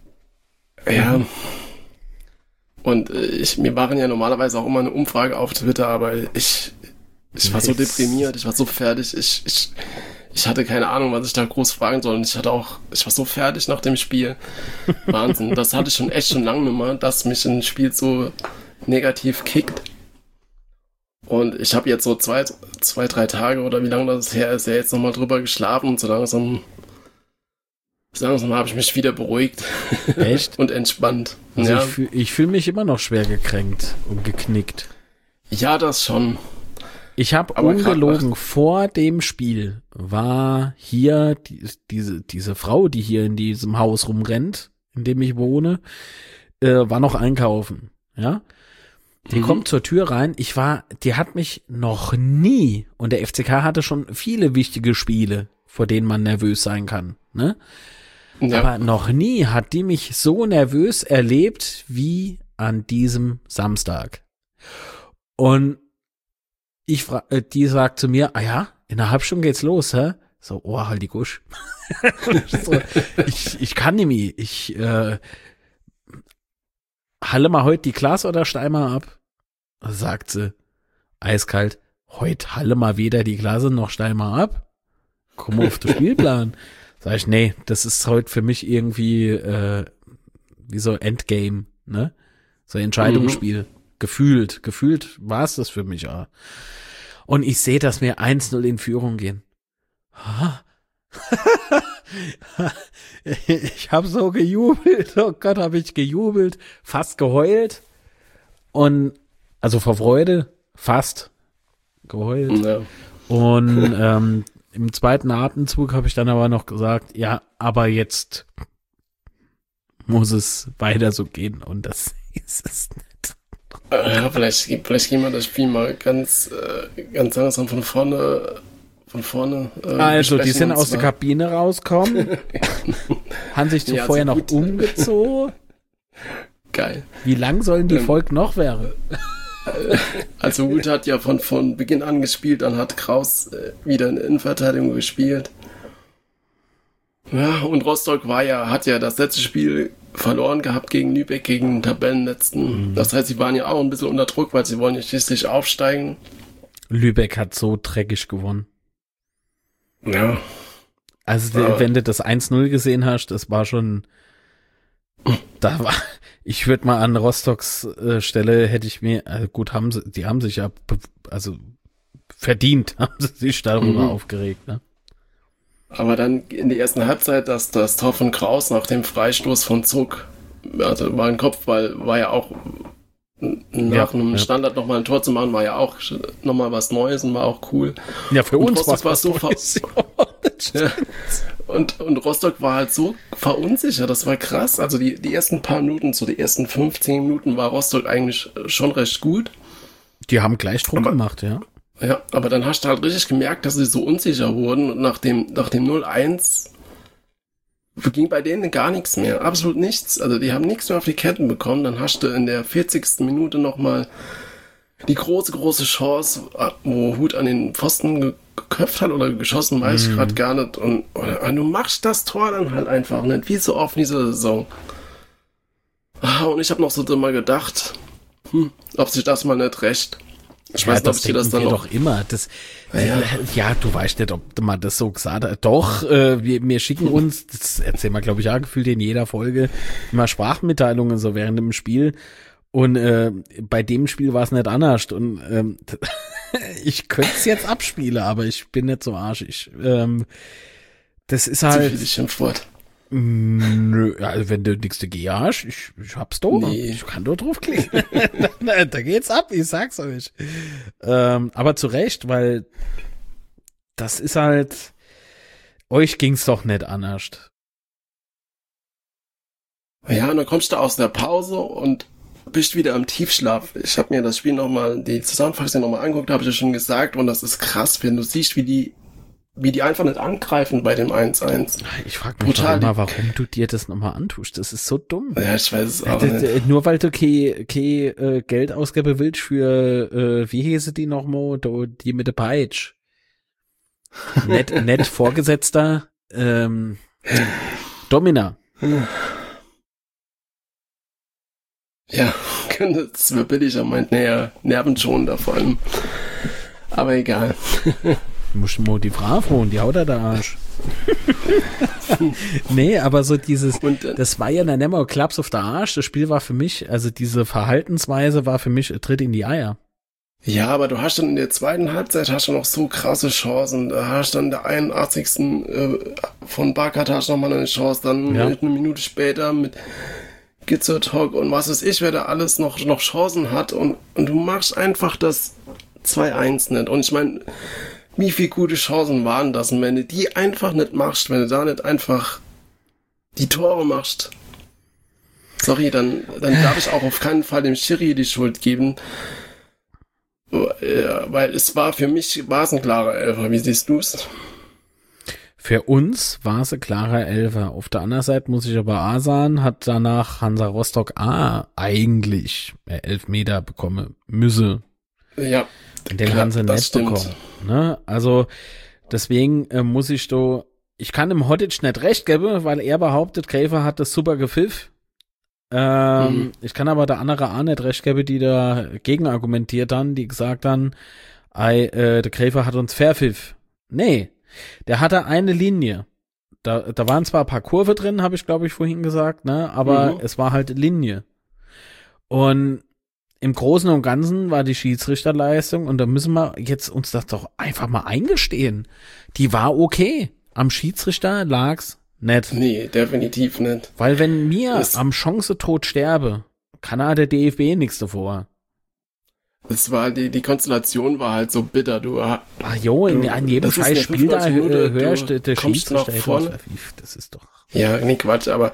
wir machen ja normalerweise auch immer eine Umfrage auf Twitter, aber ich war so deprimiert, ich war so fertig, ich hatte keine Ahnung, was ich da groß fragen soll und ich war so fertig nach dem Spiel. Wahnsinn, das hatte ich schon lange nicht mehr, dass mich ein Spiel so negativ kickt. Und ich habe jetzt so 2-3 Tage oder wie lange das her ist, ja jetzt nochmal drüber geschlafen und so langsam habe ich mich wieder beruhigt.
Echt?
Und entspannt.
Also
ja.
Ich fühl mich immer noch schwer gekränkt und geknickt.
Ja, das schon.
Ich habe ungelogen, vor dem Spiel war hier diese Frau, die hier in diesem Haus rumrennt, in dem ich wohne, war noch einkaufen, ja. Die kommt zur Tür rein, die hat mich noch nie, und der FCK hatte schon viele wichtige Spiele, vor denen man nervös sein kann, ne? Ja. Aber noch nie hat die mich so nervös erlebt wie an diesem Samstag. Und die sagt zu mir, in einer halben Stunde geht's los, hä? So, oh, halt die Gusch. So, ich kann nicht mehr. Halle mal heute die Klasse oder steig mal ab? Sagt sie, eiskalt, heute halle mal weder die Klasse noch steig mal ab. Komm auf den Spielplan. Sag ich, nee, das ist heute für mich irgendwie wie so Endgame, ne? So Entscheidungsspiel. Gefühlt war es das für mich auch. Und ich sehe, dass wir 1-0 in Führung gehen. Ich habe so gejubelt, oh Gott, habe ich gejubelt, fast geheult und also vor Freude fast geheult.
Ja.
Und im zweiten Atemzug habe ich dann aber noch gesagt, ja, aber jetzt muss es weiter so gehen und das ist es nicht.
Ja, vielleicht gehen wir das Spiel mal ganz langsam von vorne.
Also, die sind aus der Kabine rausgekommen, haben sich vorher noch umgezogen.
Geil.
Wie lang sollen die Folgen noch werden?
Also Wood hat ja von Beginn an gespielt, dann hat Kraus wieder in Innenverteidigung gespielt. Ja, und Rostock hat ja das letzte Spiel verloren gehabt gegen Lübeck, gegen den Tabellenletzten. Das heißt, sie waren ja auch ein bisschen unter Druck, weil sie wollen ja schließlich aufsteigen.
Lübeck hat so dreckig gewonnen.
Ja.
Also, wenn du das 1-0 gesehen hast, das war schon, ich würde mal an Rostocks Stelle hätte ich mir, also gut, die haben sich ja, also verdient, haben sie sich darüber aufgeregt, ne?
Aber dann in der ersten Halbzeit, das Tor von Kraus nach dem Freistoß von Zuck, also war ein Kopfball, war ja auch nach einem Standard nochmal ein Tor zu machen, war ja auch nochmal was Neues und war auch cool.
Ja, für
und
uns
war es so ja. Und Rostock war halt so verunsichert, das war krass. Also die ersten paar Minuten, so die ersten 15 Minuten war Rostock eigentlich schon recht gut.
Die haben gleich Druck gemacht, ja.
Ja, aber dann hast du halt richtig gemerkt, dass sie so unsicher wurden und nach dem 0-1 ging bei denen gar nichts mehr, absolut nichts. Also die haben nichts mehr auf die Ketten bekommen. Dann hast du in der 40. Minute nochmal die große Chance, wo Huth an den Pfosten geköpft hat oder geschossen, weiß ich gerade gar nicht. Und du machst das Tor dann halt einfach nicht, wie so oft in dieser Saison. Und ich habe noch so mal gedacht, ob sich das mal nicht rächt. Ich weiß nicht, ob ich dir das dann
doch immer. Ja, du weißt nicht, ob man das so gesagt hat. Doch, wir schicken uns, das erzählen wir, glaube ich, auch gefühlt in jeder Folge, immer Sprachmitteilungen so während dem Spiel. Und bei dem Spiel war es nicht anders. Und ich könnte es jetzt abspielen, aber ich bin nicht so arschig. Das ist halt.
Zu viel Schimpfwort.
Nö, also wenn du nichts dagegen hast, ich hab's da. Nee. Ich kann nur draufklicken. Da geht's ab, ich sag's euch. Aber zu Recht, weil das ist halt, euch ging's doch nicht anders.
Ja, und dann kommst du aus der Pause und bist wieder im Tiefschlaf. Ich habe mir das Spiel die Zusammenfassung nochmal angeguckt, habe ich ja schon gesagt, und das ist krass, wenn du siehst, wie die einfach nicht angreifen bei dem 1-1.
Ich frage mich immer, warum du dir das nochmal antust. Das ist so dumm.
Ja, ich weiß es auch nicht.
Nur weil du Geld ausgeben willst für, wie hieße die nochmal, die mit der Peitsch. Nett Vorgesetzter, Domina.
Ja, das wird billiger, meint, nervenschonender vor allem. Aber egal.
Du musst mal die Frau fragen, die haut da der Arsch. Nee, aber so das war ja dann nicht mal Klaps auf der Arsch. Das Spiel war für mich, also diese Verhaltensweise war für mich ein Tritt in die Eier.
Ja, aber du hast dann in der zweiten Halbzeit noch so krasse Chancen. Da hast dann der 81. Von Barkat hast nochmal eine Chance, dann eine Minute später mit Gitzertalk und was weiß ich, wer da alles noch Chancen hat und du machst einfach das 2-1 nicht. Und ich meine, wie viele gute Chancen waren das? Und wenn du die einfach nicht machst, wenn du da nicht einfach die Tore machst, sorry, dann darf ich auch auf keinen Fall dem Schiri die Schuld geben. Weil für mich war es ein klarer Elfer. Wie siehst du es?
Für uns war es ein klarer Elfer. Auf der anderen Seite muss ich aber auch sagen, hat danach Hansa Rostock eigentlich Elfmeter bekommen müsse.
Ja.
Den haben sie nicht bekommen. Ne? Also Deswegen ich kann dem Hotic nicht recht geben, weil er behauptet, Gräfer hat das super gepfiff. Ich kann aber der andere auch nicht recht geben, die da gegen argumentiert haben, die gesagt haben, der Gräfer hat uns verpfiff. Nee, der hatte eine Linie. Da waren zwar ein paar Kurve drin, habe ich glaube ich vorhin gesagt, ne, aber es war halt Linie. Und im Großen und Ganzen war die Schiedsrichterleistung, und da müssen wir jetzt uns das doch einfach mal eingestehen, die war okay. Am Schiedsrichter lag's nicht.
Nee, definitiv nicht.
Weil wenn mir am Chancentod sterbe, kann der DFB nichts davor.
Das war die Konstellation war halt so bitter.
An jedem scheiß Spiel da hörst du der
Schiedsrichter vorne.
Das ist doch...
Ja, nee, Quatsch, aber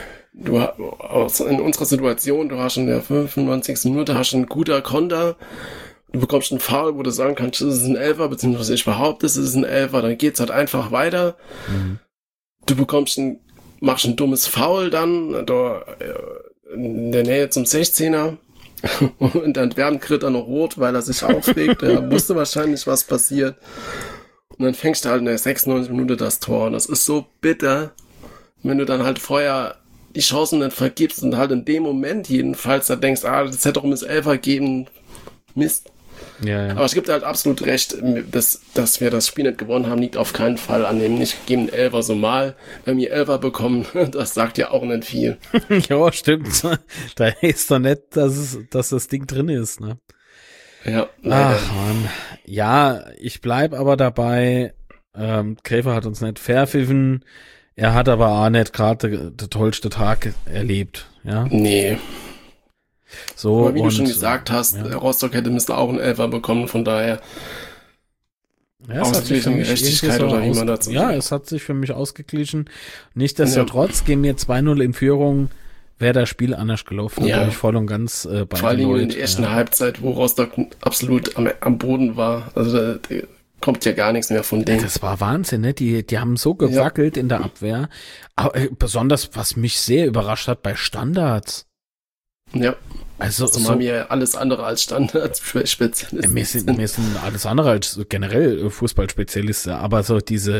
in unserer Situation, du hast in der 95. Minute einen guter Konter, du bekommst einen Foul, wo du sagen kannst, das ist ein Elfer, beziehungsweise ich behaupte, es ist ein Elfer, dann geht's halt einfach weiter. Du machst ein dummes Foul dann, da in der Nähe zum 16er. Und dann werden Kritter noch rot, weil er sich aufregt. Er wusste wahrscheinlich, was passiert. Und dann fängst du halt in der 96 Minute das Tor. Und das ist so bitter, wenn du dann halt vorher die Chancen nicht vergibst und halt in dem Moment jedenfalls da denkst, das hätte doch um das Elfer geben. Mist.
Ja.
Aber es gibt halt absolut recht, dass wir das Spiel nicht gewonnen haben, liegt auf keinen Fall an dem nicht gegebenen Elfer so mal. Wenn wir Elfer bekommen, das sagt ja auch nicht viel.
Ja, stimmt. Da ist doch nicht, dass das Ding drin ist, ne?
Ja.
Ach, Mann. Ja, ich bleib aber dabei, Gräfer hat uns nicht verpfiffen, er hat aber auch nicht gerade den tollsten Tag erlebt, ja?
Nee.
So,
aber wie du schon gesagt hast, Rostock hätte müssen auch einen Elfer bekommen, von daher ausgeglichen Gerechtigkeit oder wie man dazu sagt.
Ja, es hat sich für mich ausgeglichen. Nichtsdestotrotz gehen wir 2-0 in Führung, wäre das Spiel anders gelaufen, da ich voll und ganz bei
vor allem in der ersten Halbzeit, wo Rostock absolut am Boden war, also da kommt ja gar nichts mehr von denen.
Das war Wahnsinn, ne? Die haben so gewackelt in der Abwehr. Aber besonders, was mich sehr überrascht hat, bei Standards.
Ja.
Also
haben wir alles andere als Standardspezialisten.
Wir sind alles andere als generell Fußballspezialisten, aber so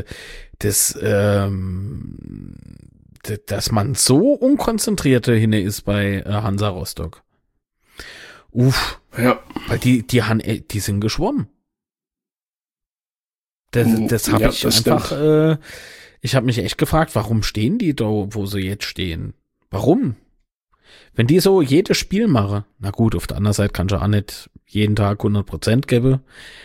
dass man so unkonzentriert dahinter ist bei Hansa Rostock.
Ja.
Weil die sind geschwommen. Das habe ich einfach, ich habe mich echt gefragt, warum stehen die da, wo sie jetzt stehen? Warum? Wenn die so jedes Spiel machen, na gut, auf der anderen Seite kann ich auch nicht jeden Tag 100% geben,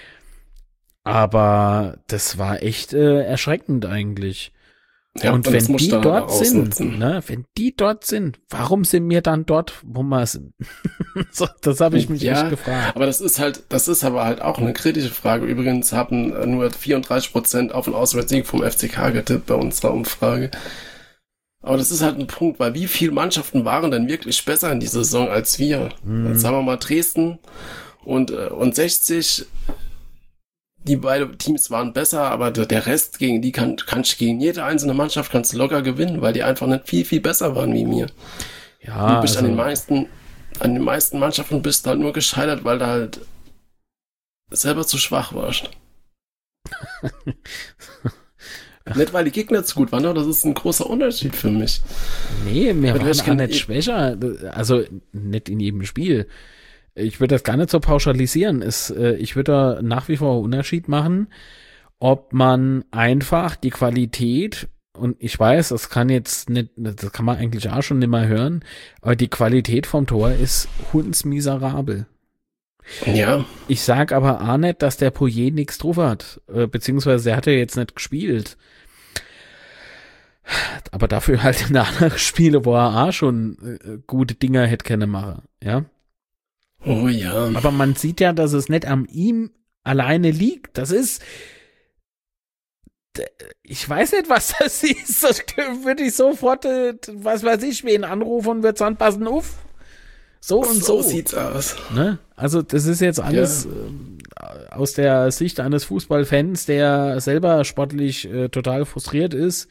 aber das war echt erschreckend eigentlich. Ja, und wenn die dort sind, wenn die dort sind, warum sind wir dann dort, wo wir sind? So, das habe ich mich echt gefragt.
Aber das ist aber halt auch eine kritische Frage. Übrigens haben nur 34% auf den Auswärtssieg vom FCK getippt bei unserer Umfrage. Aber das ist halt ein Punkt, weil wie viele Mannschaften waren denn wirklich besser in dieser Saison als wir? Jetzt sagen wir mal Dresden und 60, die beiden Teams waren besser, aber der Rest gegen die gegen jede einzelne Mannschaft kannst du locker gewinnen, weil die einfach nicht viel, viel besser waren wie mir.
Ja,
du bist an den meisten Mannschaften bist halt nur gescheitert, weil du halt selber zu schwach warst. Nicht, weil die Gegner zu gut waren, aber das ist ein großer Unterschied für mich.
Nee, wir waren gar nicht schwächer, also nicht in jedem Spiel. Ich würde das gar nicht so pauschalisieren. Ich würde da nach wie vor einen Unterschied machen, ob man einfach die Qualität, und ich weiß, das kann man eigentlich auch schon nicht mehr hören, aber die Qualität vom Tor ist hundsmiserabel.
Ja.
Ich sag aber auch nicht, dass der Poirier nichts drauf hat, beziehungsweise er hat ja jetzt nicht gespielt. Aber dafür halt in anderen Spiele, wo er auch schon gute Dinger hätte können machen, ja.
Oh ja.
Aber man sieht ja, dass es nicht an ihm alleine liegt. Das ist, ich weiß nicht, was das ist. Das würde ich sofort, was weiß ich, wen anrufen und würde sagen, passen auf. So
sieht's aus.
Ne? Also das ist jetzt alles aus der Sicht eines Fußballfans, der selber sportlich total frustriert ist,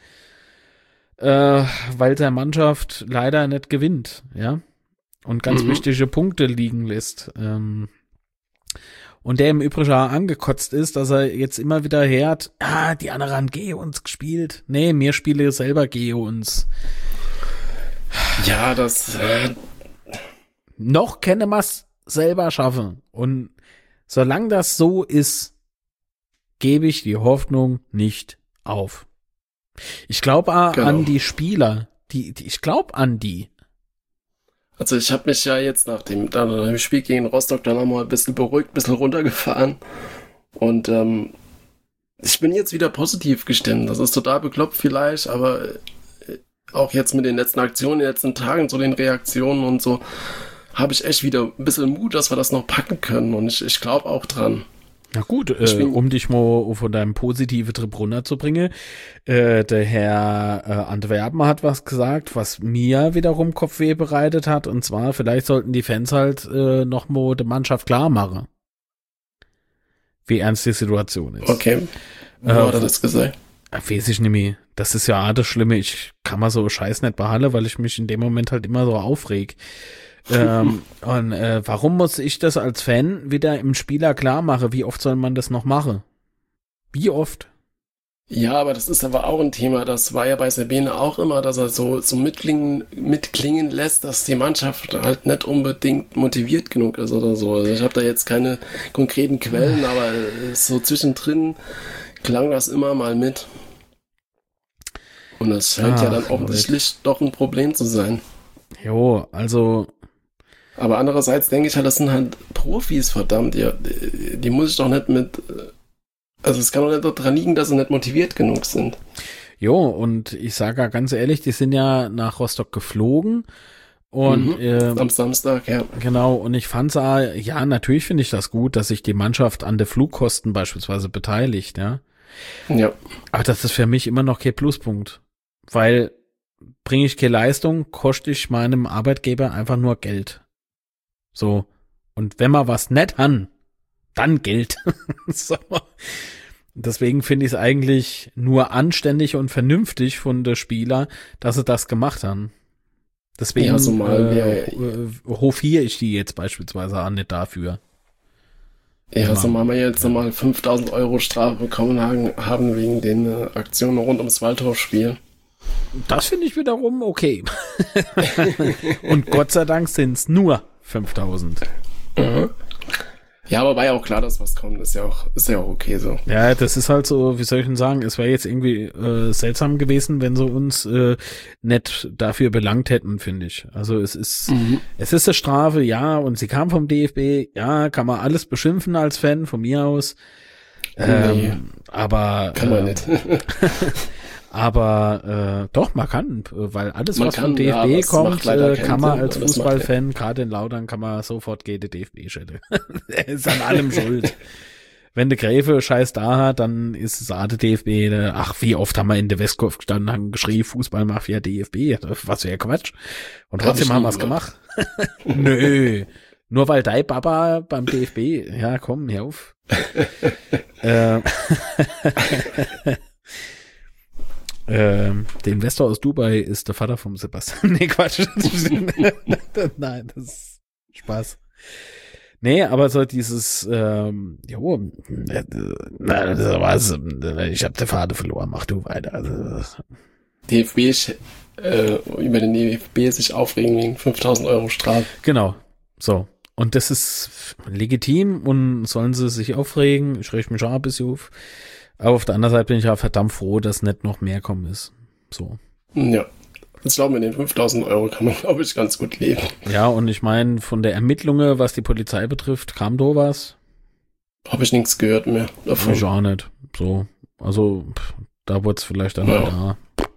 weil seine Mannschaft leider nicht gewinnt, ja. Und ganz wichtige Punkte liegen lässt. und der im Übrigen auch angekotzt ist, dass er jetzt immer wieder hört, die anderen haben Geo uns gespielt. Nee, mir spiele selber Geo uns.
Ja, das...
Noch können wir's selber schaffen. Und solange das so ist, gebe ich die Hoffnung nicht auf. Ich glaube an die Spieler. Ich glaube an die.
Also ich habe mich ja jetzt nach dem Spiel gegen Rostock dann nochmal ein bisschen beruhigt, ein bisschen runtergefahren. Und ich bin jetzt wieder positiv gestimmt. Das ist total bekloppt vielleicht, aber auch jetzt mit den letzten Aktionen, den letzten Tagen, so den Reaktionen und so, habe ich echt wieder ein bisschen Mut, dass wir das noch packen können. Und ich glaube auch dran.
Na gut, um dich mal von deinem positiven Trip runterzubringen, der Herr Antwerpen hat was gesagt, was mir wiederum Kopfweh bereitet hat, und zwar, vielleicht sollten die Fans halt noch mal der Mannschaft klar machen, wie ernst die Situation ist.
Okay, wo hat er das gesagt?
Weiß ich nicht mehr. Das ist ja das Schlimme, ich kann mal so Scheiß nicht behalten, weil ich mich in dem Moment halt immer so aufreg. Warum muss ich das als Fan wieder im Spieler klar machen? Wie oft soll man das noch machen? Wie oft?
Ja, aber das ist aber auch ein Thema. Das war ja bei Sabine auch immer, dass er so mitklingen lässt, dass die Mannschaft halt nicht unbedingt motiviert genug ist oder so. Also ich habe da jetzt keine konkreten Quellen, aber so zwischendrin klang das immer mal mit. Und das scheint ja dann offensichtlich doch ein Problem zu sein.
Jo, also...
Aber andererseits denke ich halt, das sind halt Profis, verdammt. Die muss ich doch nicht mit... Also es kann doch nicht daran liegen, dass sie nicht motiviert genug sind.
Jo, und ich sage ja ganz ehrlich, die sind ja nach Rostock geflogen. Und
am Samstag, ja.
Genau, und ich fand's ja, natürlich finde ich das gut, dass sich die Mannschaft an der Flugkosten beispielsweise beteiligt, ja.
Ja.
Aber das ist für mich immer noch kein Pluspunkt. Weil bringe ich keine Leistung, koste ich meinem Arbeitgeber einfach nur Geld. So. Und wenn man was nicht hat, dann Geld. So. Deswegen finde ich es eigentlich nur anständig und vernünftig von der Spieler, dass sie das gemacht haben. Deswegen
ja, so
hofiere ich die jetzt beispielsweise auch nicht dafür.
Ja, so mal wir jetzt nochmal 5.000 € Strafe bekommen haben wegen den Aktionen rund ums Waldhof-Spiel.
Das finde ich wiederum okay. Und Gott sei Dank sind es nur 5.000.
Mhm. Ja, aber war ja auch klar, dass was kommt. Ist ja auch okay so.
Ja, das ist halt so, wie soll ich denn sagen, es wäre jetzt irgendwie seltsam gewesen, wenn sie uns nicht dafür belangt hätten, finde ich. Also es ist eine Strafe, ja, und sie kam vom DFB, ja, kann man alles beschimpfen als Fan, von mir aus.
Nee,
aber
kann man nicht.
Aber doch, man kann, weil alles, was vom DFB kommt, kann man als Fußballfan, gerade in Lautern, kann man sofort gegen den DFB schätzen. Er ist an allem schuld. Wenn der Gräfe Scheiß da hat, dann ist es auch der DFB. Wie oft haben wir in der Westkurve gestanden, haben geschrien, Fußballmafia DFB, was wäre Quatsch. Und trotzdem haben wir es gemacht. Nö. Nur weil dein Papa beim DFB, ja komm, hör auf. Der Investor aus Dubai ist der Vater vom Sebastian. Nee, Quatsch. Nein, das ist Spaß. Nee, aber so dieses, ich hab den Vater verloren, mach du weiter. Also,
über den DFB sich aufregen wegen 5.000 € Strafe.
Genau, so. Und das ist legitim und sollen sie sich aufregen. Ich reg mich auch ein bisschen auf. Aber auf der anderen Seite bin ich ja verdammt froh, dass nicht noch mehr kommen ist. So.
Ja. Ich glaube, mit den 5.000 € kann man, glaube ich, ganz gut leben.
Ja, und ich meine, von der Ermittlungen, was die Polizei betrifft, kam da was?
Habe ich nichts gehört mehr davon.
Ich auch nicht. So. Also, da wurde es vielleicht dann da.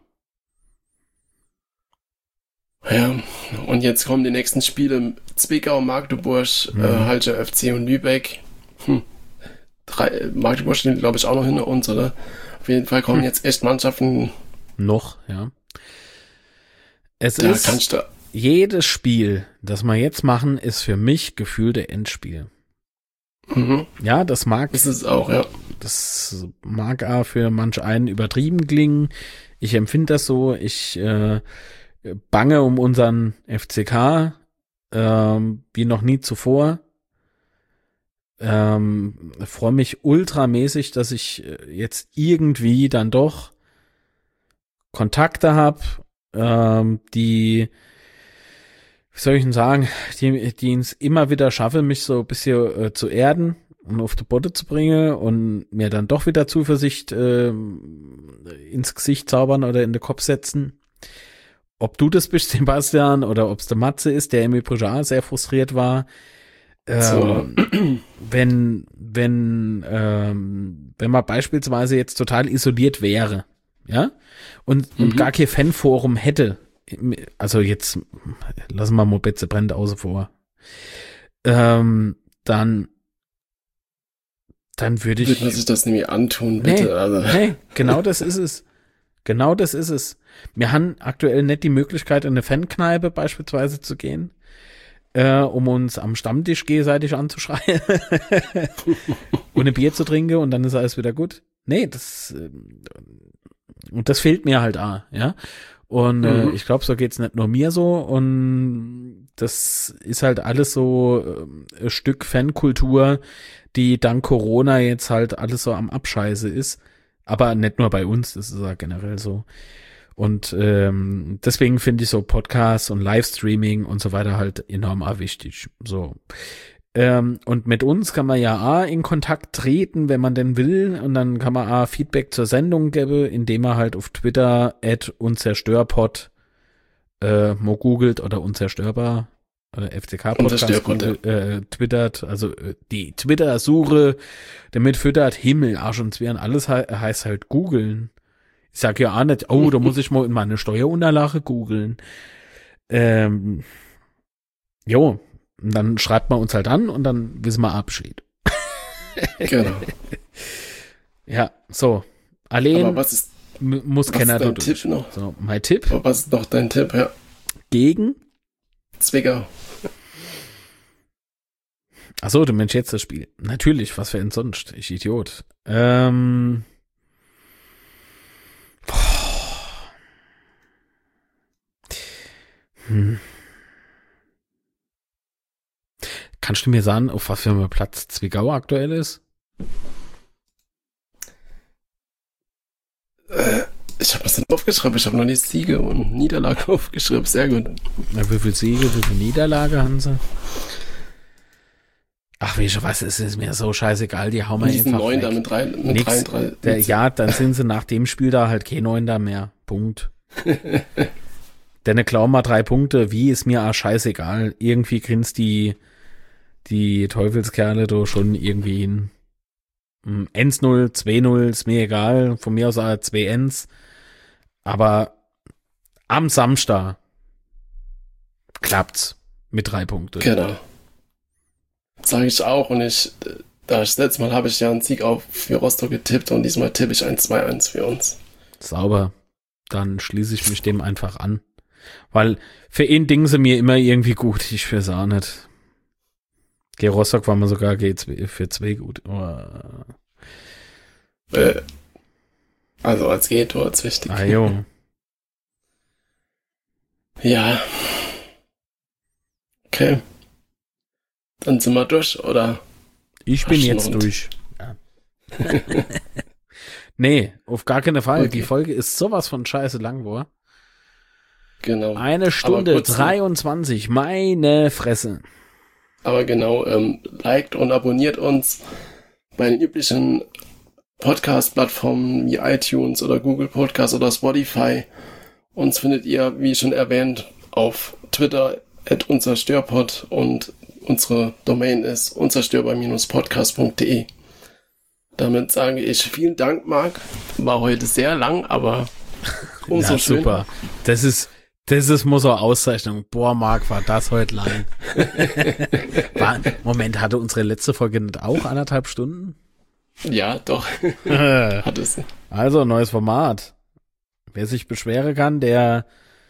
Ja, und jetzt kommen die nächsten Spiele. Zwickau, Magdeburg, Halter FC und Lübeck. Magdeburg stehen, glaube ich, auch noch hinter uns, oder? Auf jeden Fall kommen jetzt echt Mannschaften.
Noch, ja. Es ist, jedes Spiel, das wir jetzt machen, ist für mich gefühlt der Endspiel.
Mhm.
Ja, das mag.
Ist es auch, ja.
Das mag auch für manch einen übertrieben klingen. Ich empfinde das so. Ich bange um unseren FCK wie noch nie zuvor. freue mich ultramäßig, dass ich jetzt irgendwie dann doch Kontakte habe, die, wie soll ich denn sagen, die es immer wieder schaffen, mich so ein bisschen zu erden und auf die Botte zu bringen und mir dann doch wieder Zuversicht ins Gesicht zaubern oder in den Kopf setzen. Ob du das bist, Sebastian, oder ob es der Matze ist, der im Übrigen auch sehr frustriert war. Wenn man beispielsweise jetzt total isoliert wäre, ja, und gar kein Fanforum hätte, also jetzt lassen wir mal Betze brennt außen vor, dann würde
man sich das nämlich antun, bitte.
Nee, genau das ist es. Genau das ist es. Wir haben aktuell nicht die Möglichkeit, in eine Fankneipe beispielsweise zu gehen, um uns am Stammtisch gegenseitig anzuschreien und ein Bier zu trinken und dann ist alles wieder gut. Nee, das fehlt mir halt auch, ja. Und ich glaube, so geht's nicht nur mir so und das ist halt alles so ein Stück Fankultur, die dank Corona jetzt halt alles so am Abscheiße ist. Aber nicht nur bei uns, das ist ja generell so. Und deswegen finde ich so Podcasts und Livestreaming und so weiter halt enorm auch wichtig. So. Und mit uns kann man ja auch in Kontakt treten, wenn man denn will. Und dann kann man auch Feedback zur Sendung geben, indem man halt auf Twitter @unzerstörpod mo googelt oder unzerstörbar oder FCK-Podcast twittert, also die Twitter-Suche, damit füttert Himmel, Arsch und Zwirn, alles heißt halt googeln. Ich sag ja auch nicht, da muss ich mal in meine Steuerunterlage googeln. Jo, und dann schreibt man uns halt an und dann wissen wir Abschied.
Genau.
Ja, so. Allein
aber was ist,
muss keiner
dein Tipp noch?
So, mein Tipp?
Aber was ist noch dein Tipp, ja?
Gegen?
Zwickau.
Achso, du Mensch, jetzt das Spiel. Natürlich, was für ein sonst? Ich Idiot. Kannst du mir sagen, auf was für einem Platz Zwickau aktuell ist?
Ich habe das nicht aufgeschrieben. Ich habe noch die Siege und Niederlage aufgeschrieben. Sehr gut.
Na, wie viel Siege, wie viel Niederlage haben sie? Ach, wie ich weiß, es ist mir so scheißegal, die hauen wir einfach
9
weg.
mit 3.
Ja, dann sind sie nach dem Spiel da halt kein 9 mehr. Punkt. Denn klauen mal 3 Punkte, wie ist mir auch scheißegal. Irgendwie grinst die Teufelskerle da schon irgendwie hin. 1-0, 2-0, ist mir egal. Von mir aus auch 2 Ends. Aber am Samstag klappt's mit 3 Punkten.
Genau. Sage ich auch. Und das letzte Mal habe ich ja einen Sieg auf für Rostock getippt und diesmal tippe ich ein 2-1 für uns.
Sauber. Dann schließe ich mich dem einfach an. Weil für ihn Ding sind mir immer irgendwie gut. Ich weiß auch nicht. Gegen Rostock war man sogar für 2 gut.
Also als G-Tor ist wichtig.
Ah, jo.
Ja. Okay. Dann sind wir durch, oder?
Ich bin jetzt durch. Ja. Nee, auf gar keinen Fall. Okay. Die Folge ist sowas von scheiße lang, wo?
Genau.
1 Stunde 23, meine Fresse.
Aber genau, liked und abonniert uns bei den üblichen Podcast-Plattformen wie iTunes oder Google Podcast oder Spotify. Uns findet ihr, wie schon erwähnt, auf Twitter @unzerstörpod und unsere Domain ist unzerstörbar-podcast.de. Damit sage ich vielen Dank, Marc. War heute sehr lang, aber umso schöner.
Super. Das ist muss auch Auszeichnung. Boah, Marc, war das heute lang. Moment, hatte unsere letzte Folge nicht auch 1,5 Stunden?
Ja, doch. Hat es.
Also, neues Format. Wer sich beschweren kann, der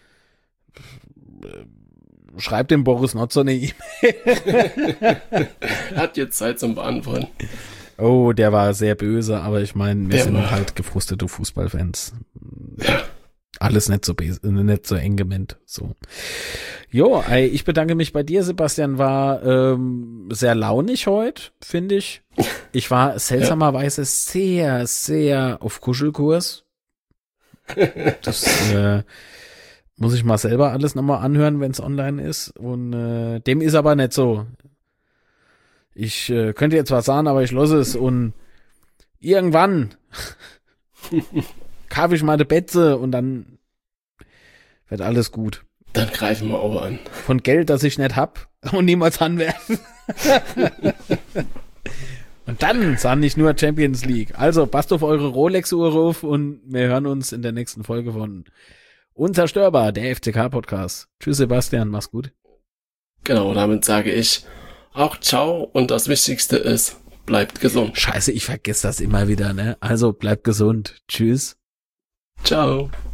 schreibt dem Boris Notz so eine E-Mail.
Hat jetzt Zeit zum Beantworten.
Oh, der war sehr böse, aber ich meine, wir sind halt gefrustete Fußballfans.
Ja.
alles nicht so eng gemeint. So. Jo, ich bedanke mich bei dir, Sebastian, war sehr launig heute, finde ich. Ich war seltsamerweise sehr, sehr auf Kuschelkurs. Das muss ich mal selber alles nochmal anhören, wenn es online ist. Und dem ist aber nicht so. Ich könnte jetzt was sagen, aber ich lasse es. Und irgendwann kaufe ich mal die Betze und dann wird alles gut.
Dann greifen wir auch an.
Von Geld, das ich nicht hab und niemals anwerfen. Und dann sah nicht nur Champions League. Also passt auf eure Rolex-Uhr auf und wir hören uns in der nächsten Folge von Unzerstörbar, der FCK-Podcast. Tschüss Sebastian, mach's gut.
Genau, damit sage ich auch ciao und das Wichtigste ist, bleibt gesund.
Scheiße, ich vergesse das immer wieder, ne? Also bleibt gesund. Tschüss.
Ciao.